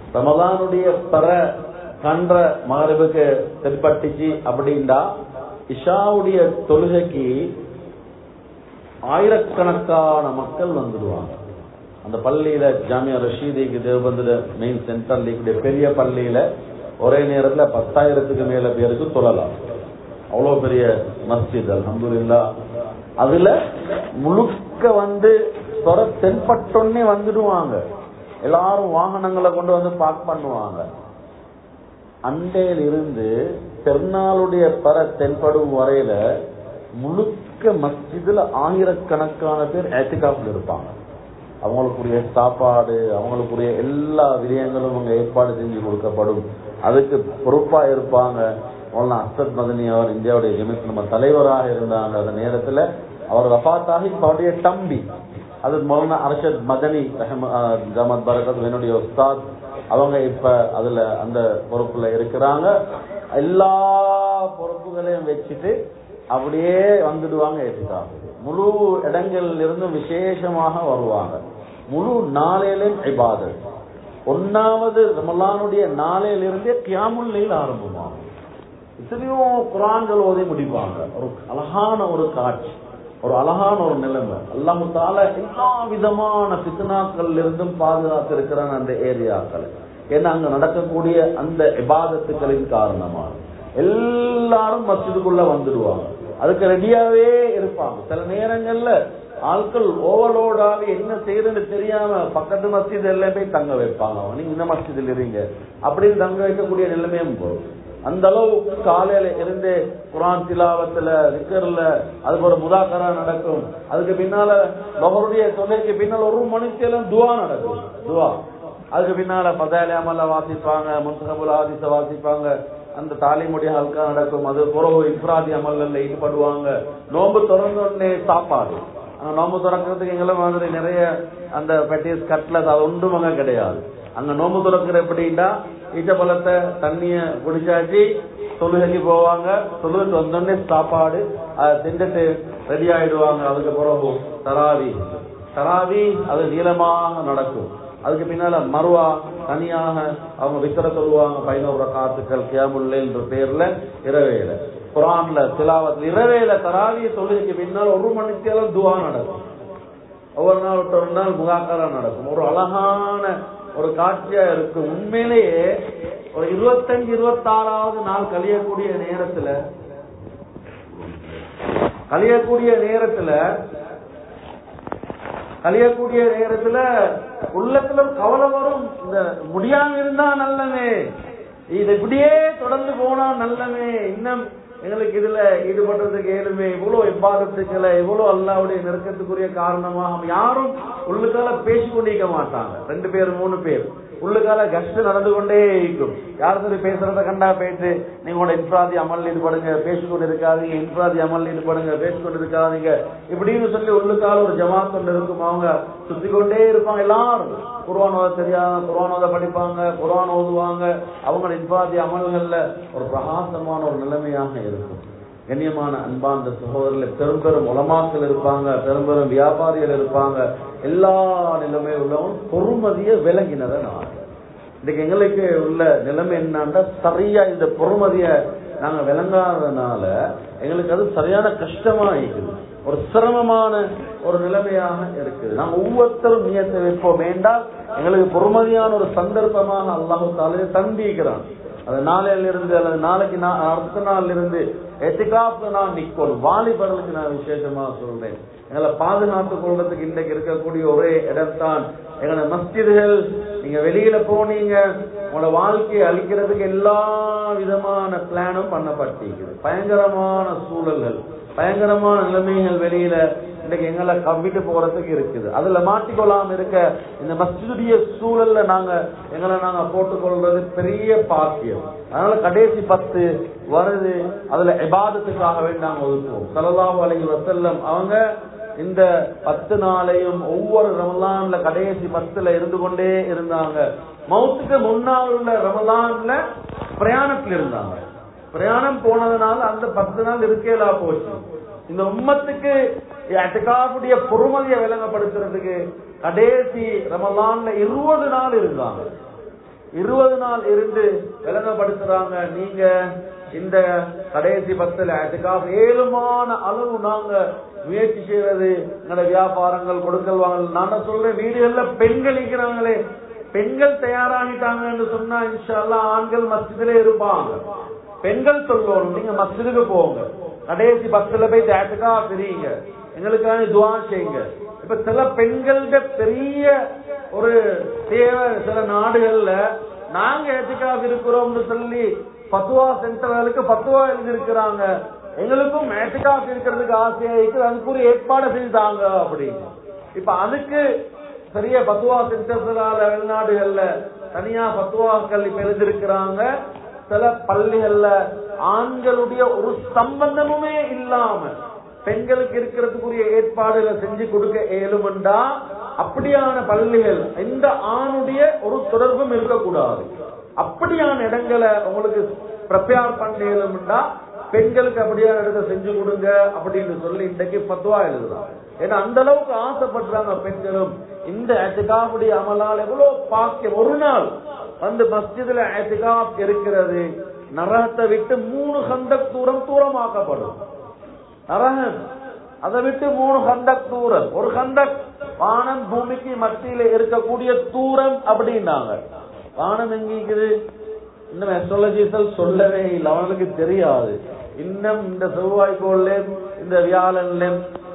Speaker 1: ரமலானுடைய கன்ற மகரிபுக்கு தென்பட்டுச்சு அப்படின்னா இஷாவுடைய தொழுகைக்கு ஆயிரக்கணக்கான மக்கள் வந்துடுவாங்க. அந்த பள்ளியில ஜாமியா ரஷீதிக்கு தேவபந்துல மெயின் சென்டர்ல இருக்கக்கூடிய பெரிய பள்ளியில ஒரே நேரத்துல 10,000க்கு மேல பேருக்கு தொழலாம். அவ்வளவு பெரிய மஸ்ஜித் அல்ஹம்துலில்லாஹ். அதுல முழுக்க தென்பட்டோன்னே வந்துடுவாங்க. எல்லாரும் வாகனங்களை கொண்டு வந்து பார்க் பண்ணுவாங்க. அண்டையில் இருந்து பெருநாளுடைய தென்படும் வரையில முழுக்க மஸ்ஜிதுல ஆயிரக்கணக்கான பேர் ஏத்திகாஃப்ல இருப்பாங்க. அவங்களுக்குரிய சாப்பாடு, அவங்களுக்குரிய எல்லா விடயங்களும் அங்க ஏற்பாடு செஞ்சு கொடுக்கப்படும். அதுக்கு பொறுப்பா இருப்பாங்க மௌலானா அஸ்தத் மதனி. அவர் இந்தியாவுடைய ஜமீத் நம்ம தலைவராக இருந்தாங்க. அந்த நேரத்துல அவர் வஃபாத்தாகி அவருடைய தம்பி அது மௌலானா அர்ஷத் மதனி ஜமாத் பரகத் என்னுடைய உஸ்தாத். அவங்க இப்ப அதுல அந்த பொறுப்புல இருக்கிறாங்க. எல்லா பொறுப்புகளையும் வச்சுட்டு அப்படியே வந்துடுவாங்க. ஏற்றுக்காங்க முழு இடங்கள்ல இருந்தும் விசேஷமாக வருவாங்க. முழு நாளையிலும் இபாதத். 1வது ரமலானுடைய நாளையிலிருந்தே கியாமுல் லைல் ஆரம்பமாகும். இத்தனையோ குர்ஆன்கள் ஓதி முடிப்பாங்க. ஒரு அழகான ஒரு காட்சி, ஒரு அழகான ஒரு நிலைமை. அல்லாஹ் தஆலா எல்லா விதமான ஃபித்னாக்கள் இருந்தும் பாதுகாத்து இருக்கிறான் அந்த ஏரியாக்களை. ஏன்னா அங்க நடக்கக்கூடிய அந்த இபாதத்துக்களின் காரணமாக எல்லாரும் மஸ்ஜிதுக்குள்ள வந்துடுவாங்க. அதுக்கு ரெடியாவே இருப்பாங்க. சில நேரங்கள்ல ஆட்கள் ஓவர்லோடாக என்ன செய்யறதுன்னு தெரியாம பக்கத்து மஸ்ஜித் எல்லாம் போய் தங்க வைப்பாங்க. நீங்க இந்த மஸ்ஜிதில் இருங்க அப்படின்னு தங்க வைக்கக்கூடிய நிலைமையும் போகும். அந்த அளவு காலையில இருந்து குர்ஆன் திலாவத்துல திக்ர்ல அதுக்கு ஒரு முதாக்கரா நடக்கும். அதுக்கு பின்னால லஹருடைய தொழுகைக்கு பின்னால் 1 மணிக்கு துஆ நடக்கும். துஆ அதுக்கு பின்னால ஃபதாயில் அமல வாசிப்பாங்க, முன்தகபுல் ஹதீஸ வாசிப்பாங்க. அந்த தாலிமுடைய ஹல்கா நடக்கும். அது பிறகு இஃப்ராதி அமல்ல ஈடுபடுவாங்க. நோன்பு திறந்தோடனே சாப்பாடு. நோன்பு திறக்கிறதுக்கு எங்களை மாதிரி நிறைய அந்த பெட்டிஸ் கட்லஸ் அது ஒன்றும் அங்க கிடையாது. அங்க நோன்பு திறக்கிற எப்படின்னா ஈச்சப்பழத்தை தண்ணிய குடிச்சாச்சு தொழுகைக்கு போவாங்க. தொழுகைக்கு வந்தோடனே சாப்பாடு திண்டுட்டு ரெடி ஆயிடுவாங்க. அதுக்கு பிறகு தராவி அது நீளமாக நடக்கும். அதுக்கு பின்னால மர்வா தனியாக அவங்க விக்கிர சொல்லுவாங்க. 11 ரக்காத்துக்கள் கியாமுல் லைல் என்ற பேர்ல இரவேல குர்ஆன்ல திலாவத் இரவேல தராவிய தொழுகைக்கு பின்னால் 1 மணிக்கு துஆ நடக்கும். ஒவ்வொரு நாள் முதாக்கரா நடக்கும். ஒரு அழகான ஒரு காட்சியா இருக்கும். உண்மையிலேயே ஒரு 25-26வது நாள் கழியக்கூடிய நேரத்துல உள்ளத்துல கவலை வரும். இந்த முடியாம இருந்தா நல்லமே, இது இப்படியே தொடர்ந்து போனா நல்லமே, இன்னும் எங்களுக்கு இதுல ஈடுபடுறதுக்கு ஏழுமே, இவ்வளவு இபாதத்துக்களை இவ்வளவு அல்லாஹ்வுடைய நெருக்கத்துக்குரிய காரணமாக யாரும் உள்ளுக்கால பேசிக்கொண்டிருக்க மாட்டாங்க. 2 பேர் 3 பேர் உள்ளுக்கால கஷ்டம் நடந்து கொண்டே இருக்கும். யாரும் சொல்லி பேசுறத கண்டா பேசு, நீங்களோட இன்ஃப்ராதி அமல் ஈடுபடுங்க, பேசிக்கொண்டு இருக்காதீங்க, இன்ஃப்ராதி அமல் ஈடுபடுங்க, பேசிக்கொண்டு இருக்காதீங்க இப்படின்னு சொல்லி உள்ளுக்கால ஒரு ஜமாத் கொண்டு இருக்கும். அவங்க சுத்தி கொண்டே இருப்பாங்க. எல்லாரும் குர்ஆன் ஓத தெரியாத குர்ஆன் ஓத படிப்பாங்க, குர்ஆன் ஓதுவாங்க. அவங்க இன்ஃப்ராதி அமல்கள்ல ஒரு பிரகாசமான ஒரு நிலைமையாக இருக்கும். கண்ணியமான அன்பார்ந்த சகோதரர்கள், பெரும் உலமாக்கள் இருப்பாங்க, பெரும் வியாபாரிகள் இருப்பாங்க. எல்லா நிலைமை உள்ளவங்க பொறுமதிய விளங்கினத நான் இன்னைக்கு எங்களுக்கு உள்ள நிலைமை என்னன்னா, சரியா இந்த பொறுமதிய நாங்க விளங்காததுனால எங்களுக்கு அது சரியான கஷ்டமா இருக்குது. ஒரு சிரமமான ஒரு நிலைமையாக இருக்குது. நாங்க ஒவ்வொருத்தரும் நியத்தை வைப்போம் வேண்டாம். எங்களுக்கு பொறுமதியான ஒரு சந்தர்ப்பமாக அல்லாஹ் தஆலா தந்திக்கிறான். அது நாளையில இருந்து அல்லது நாளைக்கு அடுத்த நாள்ல இருந்து எத்திகாஃப் நான் நிக்கணும். வாலிபர்களுக்கு நான் விசேஷமா சொல்றேன். எங்களை பாதுகாத்துக் கொள்றதுக்கு இன்றைக்கு இருக்கக்கூடிய ஒரே இடம்தான் எங்களோட மஸ்ஜிதுகள். நீங்க வெளியில போனீங்க, உங்களோட வாழ்க்கையை அழிக்கிறதுக்கு எல்லா விதமான பிளானும் பண்ணப்பட்டிருக்குது. பயங்கரமான சூழல்கள், பயங்கரமான நிலைமைகள் வெளியில இன்னைக்கு எங்களை கவ்விட்டு போறதுக்கு இருக்குது. அதுல மாட்டிக்கொள்ளாம இருக்க இந்த மஸ்ஜிதுடைய சூழல்ல எங்களை நாங்க போட்டுக்கொள்றது பெரிய பாக்கியம். அதனால கடைசி 10 வருது, அதுல இபாதத்துக்காக வேண்டி நாங்க ஒதுக்குவோம். ஸல்லல்லாஹு அலைஹி வஸல்லம் அவங்க இந்த 10 நாளையும் ஒவ்வொரு ரமலான்ல கடைசி 10ல இருந்து கொண்டே இருந்தாங்க. மௌத்துக்கு முன்னால் உள்ள ரமலான்ல பிரயாணத்துல இருந்தாங்க. பிரயாணம் போனதுனால அந்த 10 நாள் இருக்கேலா போச்சு. இந்த உம்மத்துக்கு இஅ்திகாஃபுடைய பொறுமதியை விளங்கப்படுத்துறதுக்கு கடைசி ரமலான்ல 20 நாள் இருந்தாங்க. 20 நாள் இருந்து விளங்கப்படுத்துறாங்க. நீங்க இந்த கடைசி 10 இஅ்திகாஃப் ஏழுமான அளவு நாங்க முயற்சி செய்யறது, எங்களோட வியாபாரங்கள் கொடுக்கல் வாங்கல். நான் சொல்றேன், வீடுகள்ல பெண்கள் இருக்கிறாங்களே, பெண்கள் தயாராகிட்டாங்கன்னு சொன்னா இன்ஷா அல்லாஹ் ஆண்கள் மஸ்ஜிதிலே இருப்பாங்க. பெண்கள் சொல்லணும், நீங்க மஸ்ஜிதுக்கு போங்க, கடைசி 10 போய் இஅ்திகாஃப் பிரியுங்க, எங்களுக்கான துஆ செய்யுங்க. இப்ப சில பெண்கள்ட பெரிய ஒரு தேவை, சில நாடுகள்ல நாங்க இஅ்திகாஃப் இருக்கிறோம்னு சொல்லி பத்துவா சென்டர்களுக்கு பத்துவா எழுதிருக்கிறாங்க, எங்களுக்கும் இஅ்திகாஃப் இருக்கிறதுக்கு ஆசையா இருக்கு, அதுக்குரிய ஏற்பாடு செய்தாங்க அப்படின்னு. இப்ப அதுக்கு பெரிய பத்துவா சென்டர்களால வெளிநாடுகள்ல தனியா பத்துவாக்கள் இப்ப எழுதிருக்கிறாங்க. சில பள்ளிகள்ல ஆண்களுடைய ஒரு சம்பந்தமுமே இல்லாம பெண்களுக்கு இருக்கிறதுக்குரிய ஏற்பாடுகளை செஞ்சு கொடுக்க இயலுமெண்டா அப்படியான பள்ளிகள், இந்த ஆணுடைய ஒரு தொடர்பும் இருக்கக்கூடாது. அப்படியான இடங்களை உங்களுக்கு ப்ரிப்பேர் பண்ண இயலுமெண்டா பெண்களுக்கு அப்படியான இடத்தை செஞ்சு கொடுங்க அப்படின்னு சொல்லி இன்றைக்கு பத்துவா எழுதுறாங்க. ஏன்னா அந்த அளவுக்கு ஆசைப்படுறாங்க பெண்களும். இந்த இஅ்திகாஃபுடைய அமலால் எவ்வளவு பாக்கியம். ஒரு நாள் வந்து மஸ்ஜிதுல இஅ்திகாஃப் இருக்கிறது, நரகத்தை விட்டு 3 கந்தக் தூரமாக்கப்படும். நரகம் அதை விட்டு 3 கந்தக் தூரம். ஒரு கந்தக் வானம் பூமிக்கு மத்தியில இருக்கக்கூடிய தூரம் அப்படின்னாங்க. வானம் எங்க இருக்குது இன்னும் அஸ்ட்ராலஜிஸ்ட் சொல்லவே இல்லை, அவனுக்கு தெரியாது. இன்னும் இந்த செவ்வாய்க்கோள்ல இந்த வியாழன்ல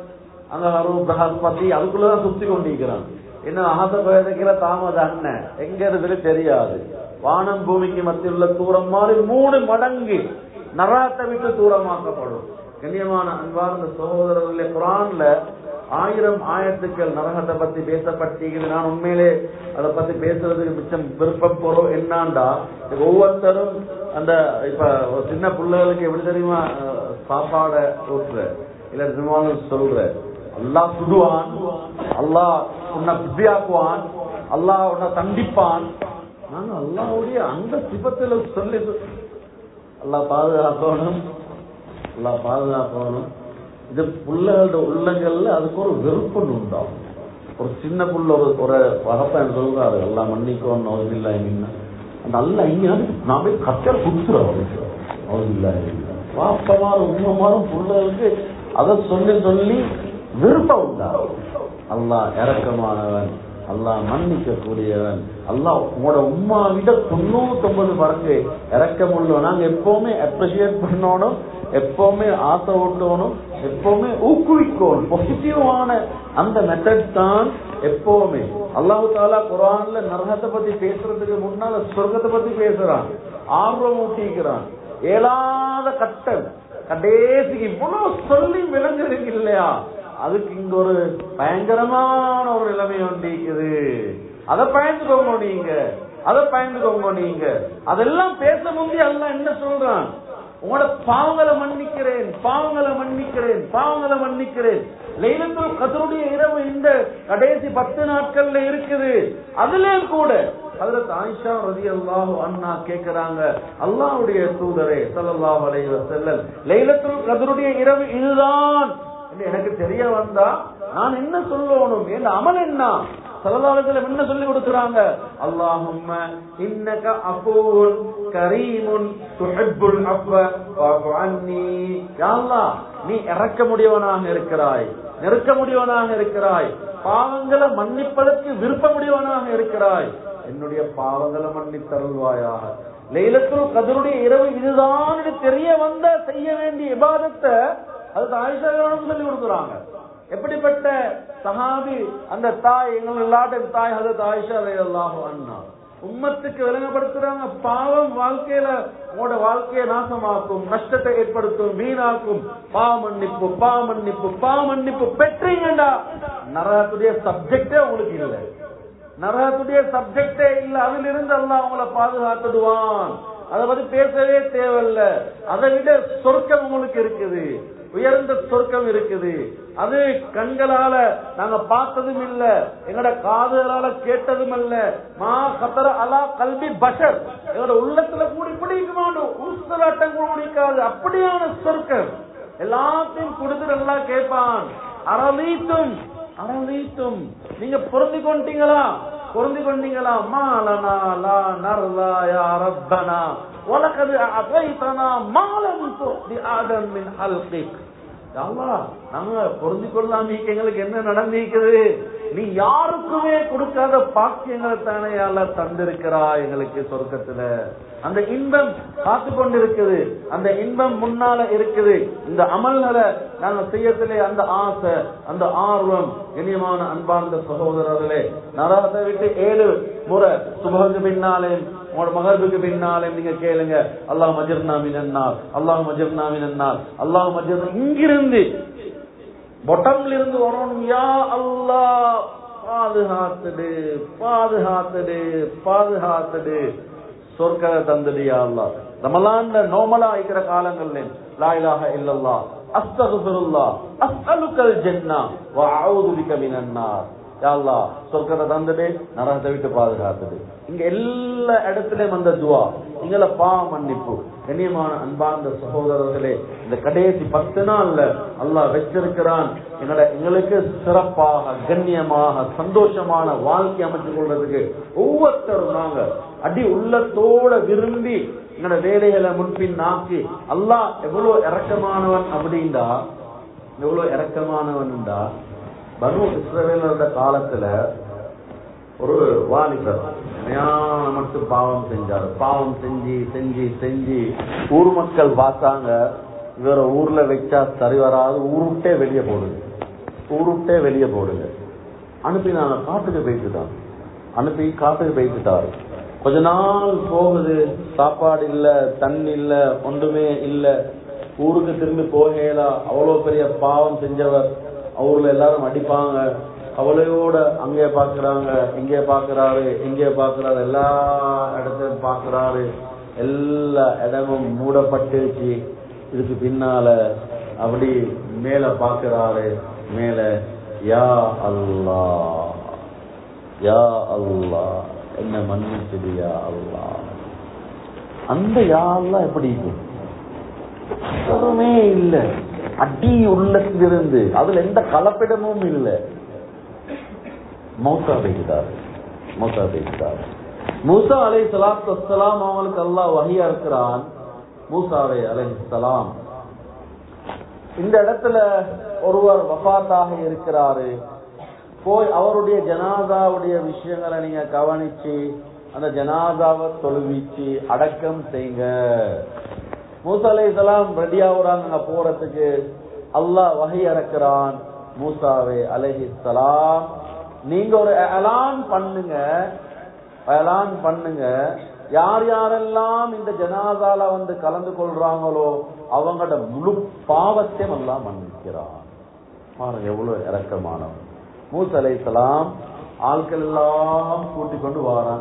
Speaker 1: அங்க பிரகஸ்பதி அதுக்குள்ளதான் சுத்தி கொண்டிருக்கிறான். இன்னும் ஆசைப்பட தாமத அண்ணன் எங்க இருக்கு தெரியாது. வானம் பூமிக்கு மத்தியில் உள்ள தூரம் மாதிரி 3 மடங்கு நரகத்தை விட்டு தூரமாக்கப்படும். கண்ணியமான அன்பார்ந்த சகோதரர்களே, குர்ஆன்ல 1000 ஆயத்துக்கள் நரகத்தை பத்தி பேசப்பட்டிருக்கிறது. நான் உண்மையிலே அதை பத்தி பேசுறதுக்கு மிச்சம் விருப்பம் போறோம். என்னாண்டா ஒவ்வொருத்தரும் அந்த இப்ப சின்ன பிள்ளைகளுக்கு எப்படி தெரியுமா சாப்பாட ஊட்டுற இல்ல சொல்ற, அல்லாஹ் சுடுவான், அல்லாஹ் உன்னை புத்தியாக்குவான், அல்லாஹ் உன்னை தண்டிப்பான். நாங்க அல்லாஹ்வுடைய அந்த சிபத்துல சொல்லி அல்லாஹ் பாதுகாக்கணும், அல்லாஹ் பாதுகாக்கணும். இது புள்ளகளோட உள்ளங்கள்ல அதுக்கு ஒரு வெறுப்பு உண்டாகும். ஒரு சின்ன புள்ள ஒரு வகப்பன் சொல்றாரு, எல்லாம் மன்னிக்கணும் அவசியம் இல்லை, நல்லா இங்க நான் போய் கச்சல் குடுத்துறோம் அவசியம் இல்லை. வாப்பமாரும் உண்மைமாரும் புள்ளகளுக்கு அதை சொல்லி சொல்லி விருப்பம் உண்டாகும். அல்லாஹ் இரக்கமானவன், அல்லாஹ் மன்னிக்க கூடியவன், அல்லாஹ் உங்களோட உம்மா விட 99 மடங்கு இரக்கம் உள்ளவன். நாங்க எப்பவுமே அப்ரிசியேட் பண்ணணும், எப்பவுமே ஆசை ஊட்டணும், எப்பவுமே ஊக்குவிக்கணும். பாசிட்டிவான அந்த மெத்தட் தான் எப்பவுமே. அல்லாஹ் தஆலா குர்ஆன்ல நரகத்தை பத்தி பேசுறதுக்கு முன்னால சொர்க்கத்தை பத்தி பேசுறான், ஆர்வம் ஊட்டிக்கிறான். ஏழாத கட்டம் கடைசிக்கு இவ்வளவு சொல்லி விளங்குறீங்க இல்லையா, அதுக்கு இங்க ஒரு பயங்கரமான ஒரு நிலைமை ஒன்றிக்குது. அதை பயந்துக்கோங்க நீங்க, அதை பயந்துக்கோங்க நீங்க. அதெல்லாம் பேச முந்தி அல்லாஹ் என்ன சொல்றான், உங்களோட பாவங்களை மன்னிக்கிறேன், பாவங்களை மன்னிக்கிறேன், பாவங்களை மன்னிக்கிறேன். லைலத்துல் கத்ருடைய இரவு இந்த கடைசி 10 நாட்கள்ல இருக்குது. அதுலயும் கூட ஹஜ்ரத் ஆயிஷா ரலியல்லாஹு அன்ஹா கேக்குறாங்க, அல்லாஹ்வுடைய தூதரே ஸல்லல்லாஹு அலைஹி வஸல்லம், லைலத்துல் கத்ருடைய இரவு இதுதான் எனக்கு தெரிய வந்தா நான் என்ன சொல்லணும், என் அமல் என்ன? ஸல்லல்லாஹு அலைஹி வஸல்லம் என்ன சொல்லி கொடுக்கறாங்க, அல்லாஹும்ம இன்னக அஃபூன் கரீமுன் துஹிப்புல் அஃவ ஃபஅஃபு அன்னி. யா அல்லாஹ், நீ இரக்க முடியவனாக இருக்கிறாய், நெருக்க முடியவனாக இருக்கிறாய், பாவங்களை மன்னிப்பதற்கு விருப்பமுடையவனாக இருக்கிறாய், என்னுடைய பாவங்களை மன்னித்தருள்வாயாக. லைலத்துல் கத்ருடைய இரவு இதுதான் தெரிய வந்த செய்ய வேண்டிய இபாதத்தை அது ஆயிஷா சொல்லி கொடுக்குறாங்க. எப்படிப்பட்ட சஹாபி அந்த தாய், எங்கள் எல்லாத்தையும் தாய் ஹஜ்ரத் ஆயிஷா ரலியல்லாஹு அன்ஹா உம்மத்துக்கு விளங்கப்படுத்துறாங்க. பாவம் வாழ்க்கையில உங்களோட வாழ்க்கையை நாசமாக்கும், நஷ்டத்தை ஏற்படுத்தும், வீணாக்கும். பாவமன்னிப்பு பாவமன்னிப்பு பாவமன்னிப்பு பெற்றீங்கடா, நரகத்துடைய சப்ஜெக்டே உங்களுக்கு இல்லை, நரகத்துடைய சப்ஜெக்டே இல்லை. அதிலிருந்து அல்லாஹ் உங்களை பாதுகாத்துடுவான். அதை பத்தி பேசவே தேவையில்ல. அதை விட சொர்க்கம் உங்களுக்கு இருக்குது, உயர்ந்த சொர்க்கம் இருக்குது. அது கண்களால நாங்க பார்த்ததும் இல்ல, எங்கட காதுகளால கேட்டதும் இல்ல. மா கத்தர அலா கல்வி பஷர், எங்களோட உள்ளத்துல கூடி பிடிக்க மாட்டோம், ஊசலாட்டம் கூட பிடிக்காது. அப்படியான சொர்க்கம் எல்லாத்தையும் கொடுத்து நல்லா கேட்பான். அரளீத்தும் அரளீத்தும், நீங்க பொருந்தி கொண்டீங்களா? பொருந்தி கொண்டீங்களா? மாலனா லா நர்லா யா ரப்பனா வலகத் அதைதனா மாலம் துதி ஆதம் மின் ஹல்கிக். அல்லாஹ், நாங்க பொருந்தி கொள்ளாம எங்களுக்கு என்ன நடந்திருக்குது? நீ யாருக்குமே கொடுக்காத பாக்கியங்களை தானே அல்லாஹ் தந்திருக்கிறாய் எங்களுக்கு சொர்க்கத்துல. அந்த இன்பம் காத்து கொண்டிருக்குது, அந்த இன்பம் முன்னால இருக்குது. இந்த அமல்களை நாங்க செய்யத்திலே அந்த ஆசை, அந்த ஆர்வம். இனியமான அன்பார்ந்த சகோதரர்களே, நரகத்தை விட்டு 7 முறை சுபஹுக்கு பின்னாலே உங்களோட மகருக்கு பின்னாலே நீங்க கேளுங்க, அல்லாஹ் மஜர்னா மினன்னார், அல்லாஹ் மஜர்னா மினன்னார், அல்லாஹ் மஜர்னா. இங்கிருந்து பொட்டம்ல இருந்து வரணும், யா அல்லாஹ் பாதுகாத்துடு பாதுகாத்துடு பாதுகாத்துடு, சொர்க்கத்தை தந்துடு யா அல்லாஹ். ரமலான்ல நோமலா இருக்கிற காலங்கள்ல லா இலாஹ இல்லல்லாஹ் அஸ்தக்ஃபிருல்லாஹ் அஸ்அலுக்கல் ஜன்னah வ அஊது பிக மினன்னார். யா அல்லாஹ் சொர்க்கத்தை தந்துடு, நரகத்தை விட்டு பாதுகாத்துடு. இங்க எல்லா இடத்துலயும் அந்த துஆ, எங்களை பாவ மன்னிப்பு. கண்ணியமான அன்பார்ந்த சகோதரர்களே, இந்த கடைசி 10 நாள்ல அல்லாஹ் வச்சிருக்கிறான் எங்களுக்கு சிறப்பாக, கண்ணியமாக, சந்தோஷமான வாழ்க்கை அமைத்துக் கொள்றதுக்கு. ஒவ்வொருத்தரும் நாங்க அடி உள்ளத்தோட விரும்பி எங்களோட வேலைகளை முன்பின் ஆக்கி, அல்லாஹ் எவ்வளவு இரக்கமானவன் அப்படின்டா, எவ்வளவு இரக்கமானவன்டா. பனு இஸ்ரவேலோட காலத்துல ஒரு வாலிபர் மட்டும் பாவம் செஞ்சாரு. பாவம் செஞ்சு செஞ்சு செஞ்சு ஊர் மக்கள் பார்த்தாங்க, இவர ஊர்ல வச்சா சரி வராது, ஊருட்டே வெளியே போடுங்க, ஊருட்டே வெளியே போடுங்க. அனுப்பினாங்க, காட்டுக்கு போயிட்டுதான். அனுப்பி காட்டுக்கு போயிட்டுட்டாரு. கொஞ்ச நாள் போகுது, சாப்பாடு இல்ல, தண்ணி இல்ல, ஒன்றுமே இல்ல. ஊருக்கு திரும்பி போகலா. அவ்வளவு பெரிய பாவம் செஞ்சவர். ஊர்ல எல்லாரும் அடிப்பாங்க. அவளையோட அங்கே பாக்குறாங்க, இங்கே பாக்குறாரு, இங்கே பாக்குறாரு, எல்லா இடத்தையும் பாக்குறாரு. எல்லா இடமும் மூடப்பட்டுச்சு. இதுக்கு பின்னால அப்படி மேல பாக்குறாரு. மேல யா அல்லாஹ் யா அல்லாஹ் என்ன மன்னிச்சுடு யா அல்லாஹ். அந்த யா அல்லாஹ் எப்படி இருக்கும்? ஒருமே இல்ல, அடி உள்ளத்திலிருந்து, அதுல எந்த கலப்பிடமும் இல்லை. மௌத்தா பேசிட்டார், மௌத்தா பேசிட்டார். மூசா அலைஹிஸ்ஸலாத்து வஸ்ஸலாம் அவங்களுக்கு அல்லாஹ் வஹியா இருக்கிறான். மூசாவே அலைஹிஸ்ஸலாம், இந்த இடத்துல ஒருவர் வஃபாத்தாக இருக்கிறாரு, போய் அவருடைய ஜனாதாவுடைய விஷயங்களை நீங்க கவனிச்சு அந்த ஜனாதாவை தொழுவிச்சு அடக்கம் செய்யுங்க. மூசா அலைஹிஸ்ஸலாம் ரெடி ஆகுறாங்க போறதுக்கு. அல்லாஹ் வஹி இறக்குறான், மூசாவே அலைஹிஸ்ஸலாம் நீங்க ஒரு அலான் பண்ணுங்க, அலான் பண்ணுங்க, யார் யாரெல்லாம் இந்த ஜனாதால வந்து கலந்து கொள்றாங்களோ அவங்களோட முழு பாவத்தையும் அல்லாஹ் மன்னிக்கிறான். பாருங்க எவ்வளவு இரக்கமானவன். மூசா அலைஹிஸ்ஸலாம் ஆட்கள் எல்லாம் கூட்டிக் கொண்டு வாராங்க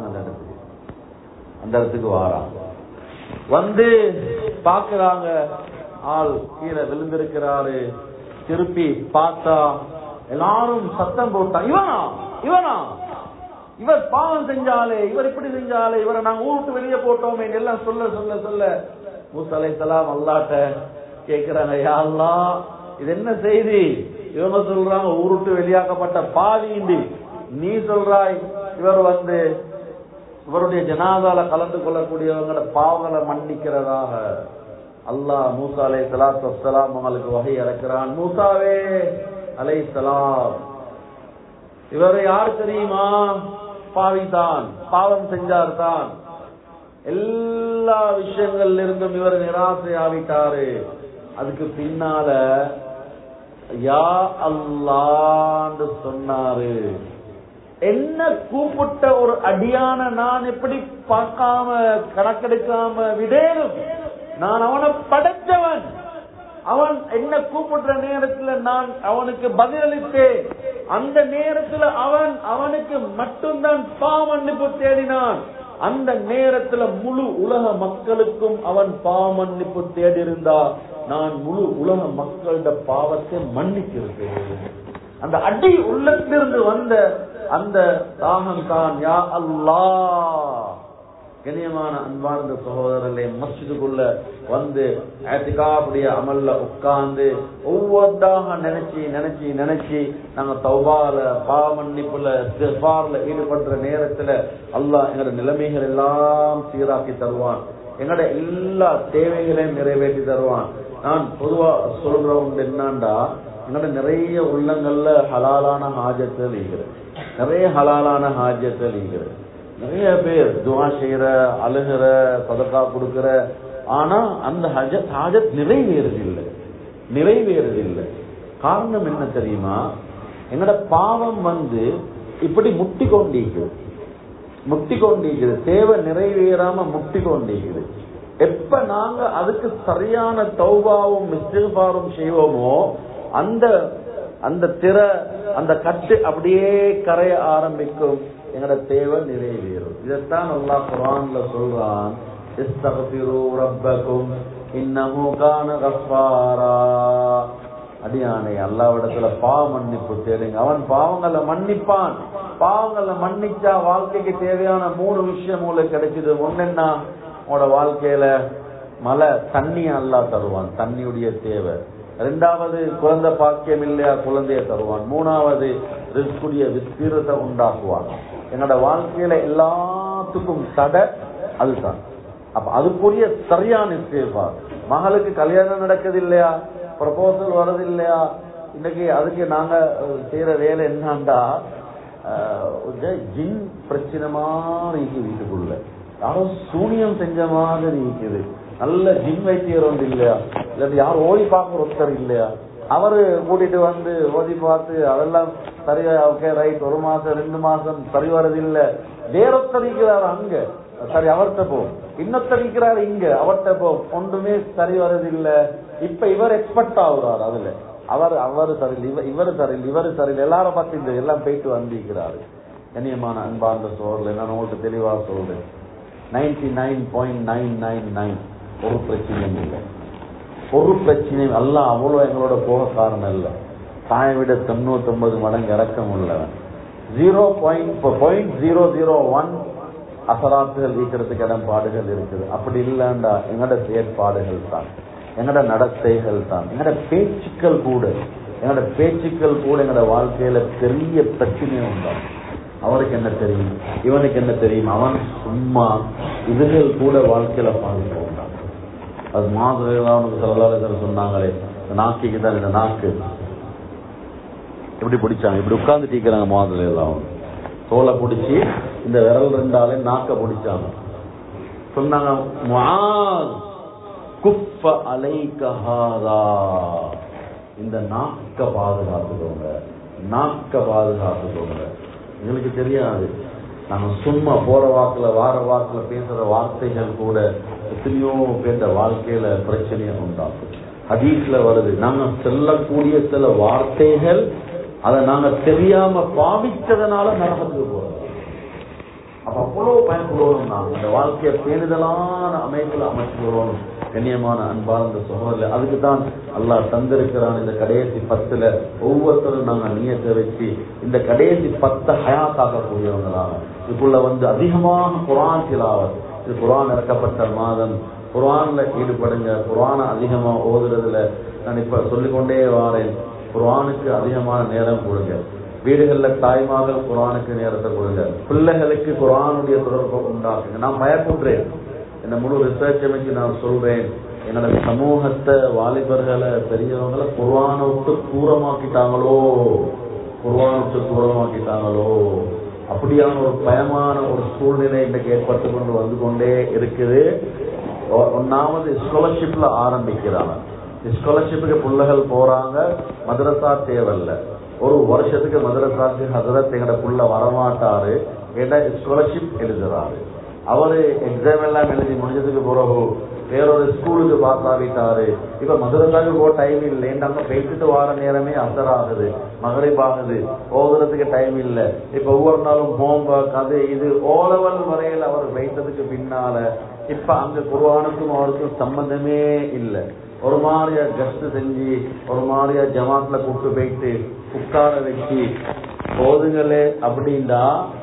Speaker 1: அந்த இடத்துக்கு வாராங்க. வந்து பாக்குறாங்க, ஆள் கீழே விழுந்திருக்கிறாரு. திருப்பி பார்த்தா எல்லாரும் சத்தம் போட்டா, இவனா இவனா இவர் பாவம் செஞ்சாலே, இவர் இப்படி செஞ்சாலே, இவரை நாங்க ஊருக்கு வெளியே போட்டோமே எல்லாம் சொல்ல சொல்ல சொல்ல மூசா அலைஹிஸ்ஸலாம் அல்லாஹ்ட்ட கேக்குறாங்க, யா அல்லாஹ் இது என்ன செய்தி? இவங்க சொல்றாங்க ஊருட்டு வெளியாக்கப்பட்ட பாவிண்டி, நீ சொல்றாய் இவர் வந்து இவருடைய ஜனாதால கலந்து கொள்ளக்கூடியவங்களோட பாவங்களை மன்னிக்கிறதாக. அல்லாஹ் மூசா அலைஹிஸ்ஸலாத்து வஸ்ஸலாம் அவங்களுக்கு வஹி இறக்குறான். மூசாவே அலைஹிஸ்ஸலாம், இவர் யார் தெரியுமா? பாவிதான், பாவம் செஞ்சார் தான். எல்லா விஷயங்கள்ல இருந்தும் இவர் நிராசை ஆவிட்டாரு. அதுக்கு பின்னால யா அல்லாஹ்னு சொன்னாரு. என்ன கூப்பிட்ட ஒரு அடியான நான் எப்படி பார்க்காம கணக்கெடுக்காம விடேனும்? நான் அவனை படைத்தவன். அவன் என்ன கூப்பிடுற நேரத்துல நான் அவனுக்கு பதிலளித்தேன். அந்த நேரத்துல அவனுக்கு மட்டும்தான் பாவமன்னிப்பு தேடினான். அந்த நேரத்துல முழு உலக மக்களுக்கும் அவன் பாவமன்னிப்பு தேடி இருந்தா நான் முழு உலக மக்களோட பாவத்தை மன்னிச்சிருக்கேன். அந்த அடி உள்ளத்திலிருந்து வந்த அந்த தாகம் தான் யா அல்லாஹ். கண்ணியமான அன்பார்ந்த சகோதரர்களே, மஸ்ஜிதுக்குள்ள வந்து இஅ்திகாஃபுடைய அமல்ல உட்கார்ந்து ஒவ்வொன்றாக நினைச்சு நாங்க தௌபால, பாவ மன்னிப்புல, இஸ்திக்ஃபார்ல ஈடுபடுற நேரத்துல அல்லாஹ் எங்களோட நிலைமைகள் எல்லாம் சீராக்கி தருவான். எங்களோட எல்லா தேவைகளையும் நிறைவேற்றி தருவான். நான் பொதுவா சொல்ற ஒன்று என்னண்டா, எங்களோட நிறைய உள்ளங்கள்ல ஹலாலான ஹாஜத்துகள் இருக்கிறது, நிறைய ஹலாலான ஹாஜத்துகள் இருக்கிறது. நிறைய பேர் துஆ செய்யற, அழுகிற, சதகா கொடுக்கிற, ஆனா அந்த ஹாஜத் நிறைவேறதில்லை. காரணம் என்ன தெரியுமா? எங்களோட பாவம் வந்து இப்படி முட்டி கொண்டிருக்குது, தேவை நிறைவேறாம முட்டி கொண்டிருக்குது. எப்ப நாங்க அதுக்கு சரியான தௌபாவும் இஸ்திக்ஃபாரும் செய்வோமோ அந்த திரை, அந்த கட்டு அப்படியே கரைய ஆரம்பிக்கும், எங்கட தேவை நிறைவேறும். இதைத்தான் அல்லாஹ் குர்ஆன்ல சொல்றான், இஸ்தக்ஃபிரு ரப்பக்கும் இன்னஹு கான கஃபாரா. அடியானே, அல்லாஹ்விடத்துல பாவ மன்னிப்பு தேடுங்க, அவன் பாவங்களை மன்னிப்பான். பாவங்களை மன்னிச்சா வாழ்க்கைக்கு தேவையான 3 விஷயம் உங்களுக்கு கிடைக்குது. ஒன்னென்னா, உங்களோட வாழ்க்கையில மழை தண்ணி அல்லாஹ் தருவான், தண்ணியுடைய தேவை. 2வது, குழந்தை பாக்கியம் இல்லையா, குழந்தைய தருவான். 3வது, ரிஸ்குடைய விஸ்தீரத்தை உண்டாக்குவான். என்னோட வாழ்க்கையில எல்லாத்துக்கும் தடை அதுதான். அப்ப அதுக்குரிய சரியான இஸ்திக்ஃபார். மகளுக்கு கல்யாணம் நடக்குது இல்லையா, ப்ரொபோசல் வருது இல்லையா, இன்னைக்கு அதுக்கு நாங்க செய்யற வேலை என்னண்டா, ஜின் பிரச்சனை மாதிரி வீட்டுக்குள்ள யாரோ சூனியம் செஞ்ச மாதிரி இருக்குது. நல்ல ஜின் வைத்தியர் ஒன்று இல்லையா, இல்லாட்டி யாரும் ஓடி பார்க்க ஒருத்தர் இல்லையா, அவரு கூட்டிட்டு வந்து ஓதி பார்த்து அதெல்லாம் சரியா, ஓகே ரைட், 1 மாசம் 2 மாசம் சரி வரதில்லை. வேறொத்தரிக்கிறார் அங்க, சரி அவர்கிட்ட போ. இன்னொத்தரிக்கிறார் இங்க, அவர்கிட்ட போ. ஒன்றுமே சரி வரதில்லை. இப்ப இவர் எக்ஸ்பர்ட் ஆகுறாரு அதுல. அவரு சரியில்லை, இவரு சரியில்லை, எல்லாரும் பார்த்து எல்லாம் போயிட்டு வந்திருக்கிறாரு. கண்ணியமான அன்பார்ந்த சோழர்கள், நான் உங்களுக்கு தெளிவா சொல்றேன், 99.999 ஒரு பிரச்சனையும் இல்லை. ஒரு பிரச்சனையும் அல்லாஹ் அவ்வளவு எங்களோட போக காரணம் இல்லை. தாயை விட 99 மடங்கு இறக்கம் உள்ளவன். 0.001 அசராத்துகள் வீக்கிறதுக்கு இடம்பாடுகள் இருக்குது. அப்படி இல்லைண்டா எங்களோட செயற்பாடுகள் தான், எங்களோட நடத்தைகள் தான், எங்களோட பேச்சுக்கள் கூட எங்களோட வாழ்க்கையில பெரிய பிரச்சனை உண்டாகும். அவருக்கு என்ன தெரியும், இவனுக்கு என்ன தெரியும், அவன் சும்மா இதுகள் கூட வாழ்க்கையில பாதிப்பு உண்டாகும். அது மாதிரி சொன்னாங்களே, நாக்கிக்கு தான் இந்த நாக்கு எப்படி பிடிச்சாங்க, இப்படி உட்கார்ந்து டீக்கிறாங்க. மாதிரி எல்லாம் தோலை பிடிச்சி இந்த விரல் 2ஆலே நாக்க பிடிச்சாங்க. சொன்னாங்க, குஃப அலைக ஹாதா, இந்த நாக்க பாதுகாத்துக்கோங்க. எங்களுக்கு தெரியாது, நாங்க சும்மா போற வாக்குல வார வாக்குல பேசுற வார்த்தைகள் கூட எத்தனையோ பேர் வாழ்க்கையில பிரச்சனையை உண்டாகும். ஹதீஸ்ல வருது, நாங்க சொல்லக்கூடிய சில வார்த்தைகள் அதை நாங்க தெரியாம பாவிச்சதுனால நரகத்துக்கு போறோம். அப்ப அவ்வளவு பயன்படுவோம். நாங்க இந்த வாழ்க்கையை பேணுதலான அமைப்புல அமைச்சு கொள்ளணும். கண்ணியமான அன்பார்ந்த சகோதரர்களே, அதுக்குதான் அல்லாஹ் தந்திருக்கிறான். இந்த கடைசி 10ல ஒவ்வொருத்தரும் நாங்க நியத்தை வச்சு இந்த கடைசி 10 ஹயாத்தாக்கக்கூடியவங்களாக இதுக்குள்ள வந்து அதிகமாக குர்ஆன் திலாவத், இது குர்ஆன் இறக்கப்பட்ட மாதம், குர்ஆன்ல ஈடுபடுங்க. குர்ஆனை அதிகமா ஓதுறதுல நான் இப்ப சொல்லிக்கொண்டே வாரேன். குர்ஆனுக்கு அதிகமான நேரம் கொடுங்க. வீடுகள்ல தாய்மார்கள் குர்ஆனுக்கு நேரத்தை கொடுங்க. பிள்ளைகளுக்கு குர்ஆனுடைய தொடர்பை உண்டாக்குங்க. நான் பயப்படுறேன், இந்த முழு ரிசர்ச் அமைச்சு நான் சொல்றேன், என்னோட சமூகத்தை, வாலிபர்களை, பெரியவங்களை குர்ஆனை விட்டு தூரமாக்கிட்டாங்களோ, அப்படியான ஒரு பயமான ஒரு சூழ்நிலை இன்றைக்கு ஏற்பட்டு கொண்டு வந்து கொண்டே இருக்குது. 1வது ஸ்காலர்ஷிப்ல ஆரம்பிக்கிறாங்க. ஸ்காலர்ஷிப்புக்கு பிள்ளைகள் போறாங்க, மதரசா தேவையில்ல. ஒரு வருஷத்துக்கு மதரசாக்கு ஹசரத் எங்கட புள்ள வரமாட்டாரு, ஏன்னா ஸ்காலர்ஷிப் எழுதுறாரு. அவரு எக்ஸாம் எல்லாம் எழுதி முடிஞ்சதுக்கு பிறகு வேறொரு ஸ்கூலுக்கு பாஸ் ஆகிட்டாரு. இப்ப மதுரசாக்கு போக டைம் இல்லை, அங்க பேசிட்டு வார நேரமே அசர் ஆகுது, மகரிப் ஆகுது, ஓதுறதுக்கு டைம் இல்லை. இப்ப ஒவ்வொரு நாளும் ஹோம்ஒர்க், அது இது ஓலவல் வரையில் அவர் வைத்ததுக்கு பின்னால இப்ப அங்க குர்ஆனுக்கும் அவருக்கும் சம்பந்தமே இல்லை. ஒரு மாதிரியா கஸ்ட் செஞ்சு, ஒரு மாதிரியா ஜமாத்ல கூப்பிட்டு போயிட்டு உட்கார வச்சு ஓதுங்களே அப்படின்னா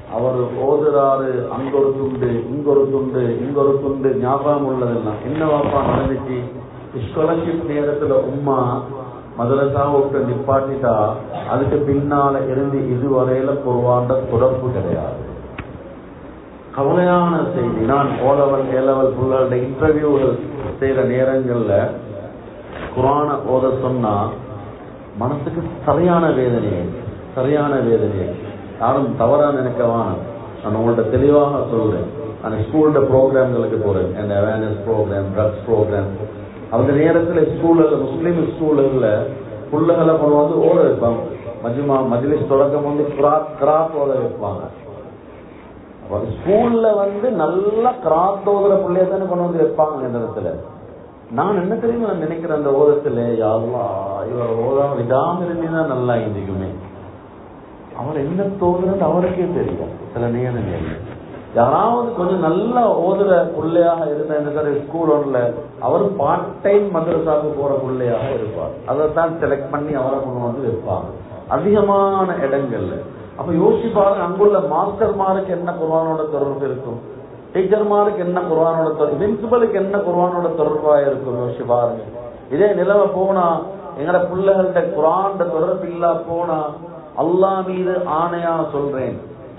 Speaker 1: அவர் ஓதுறாரு, அங்க ஒரு துண்டு, இங்க ஒரு துண்டு, இங்க ஒரு துண்டு, ஞாபகம் உள்ளதெல்லாம் என்னவாப்பா நடந்துச்சு? ஸ்காலர்ஷிப் நேரத்துல உம்மா மதரசா விட்டு நிப்பாட்டிட்டா அதுக்கு பின்னால இருந்து இதுவரையில குர்ஆன்ட தொடர்பு கிடையாது. கவலையான செய்தி. நான் ஓலவல் ஏலவல் புள்ளோட இன்டர்வியூகள் செய்யற நேரங்கள்ல குர்ஆனை ஓத சொன்னா மனசுக்கு சரியான வேதனையை. யாரும் தவறா நினைக்கவான, நான் உங்கள்ட்ட தெளிவாக சொல்றேன். நான் ஸ்கூலோட ப்ரோக்ராம்களுக்கு போறேன், அந்த அவேர்னஸ் ப்ரோக்ராம், ட்ரக்ஸ் ப்ரோக்ராம். அந்த நேரத்துல ஸ்கூல்ல, முஸ்லீம் ஸ்கூல்ல புள்ளைகளை கொண்டு வந்து ஓட வைப்பாங்க. மஜ்லிஸ் தொடக்கம் வந்து கிராத் ஓத வைப்பாங்க. ஸ்கூல்ல வந்து நல்லா கிராத் ஓதுற பிள்ளைய தானே கொண்டு வந்து வைப்பாங்க. இந்த இடத்துல நான் என்ன தெரியுமா நான் நினைக்கிறேன், அந்த ஓதத்துல அல்லாஹ் இவர் ஓதாம விடாம இருந்தீங்கன்னா நல்லா இருந்துக்குமே. அவர் என்ன தோதுறது அவருக்கே தெரியும். சில நேரங்கள் யாராவது கொஞ்சம் நல்லா ஓதுற பிள்ளையாக இருந்த ஸ்கூல் ஒன்றுல அவர் பார்ட் டைம் மதரசாவுக்கு போற பிள்ளையாக இருப்பார். அதைத்தான் செலக்ட் பண்ணி அவரை கொண்டு வந்து வைப்பாங்க அதிகமான இடங்கள்ல. அப்ப யோசிப்பாரு, அங்குள்ள மாஸ்டர்மாருக்கு என்ன குர்ஆனோட தொடர்பு இருக்கும், டீச்சர்மாருக்கு என்ன குர்ஆனோட தொடர்பு, பிரின்சிபலுக்கு என்ன குர்ஆனோட தொடர்பா இருக்கும். யோசிச்சு பாருங்க. இதே நிலைமை போனா எங்கட பிள்ளைகள்கிட்ட குர்ஆன் தொடர்பு இல்லா போனா, அல்லாஹ் மீது ஆணையா சொல்றேன்,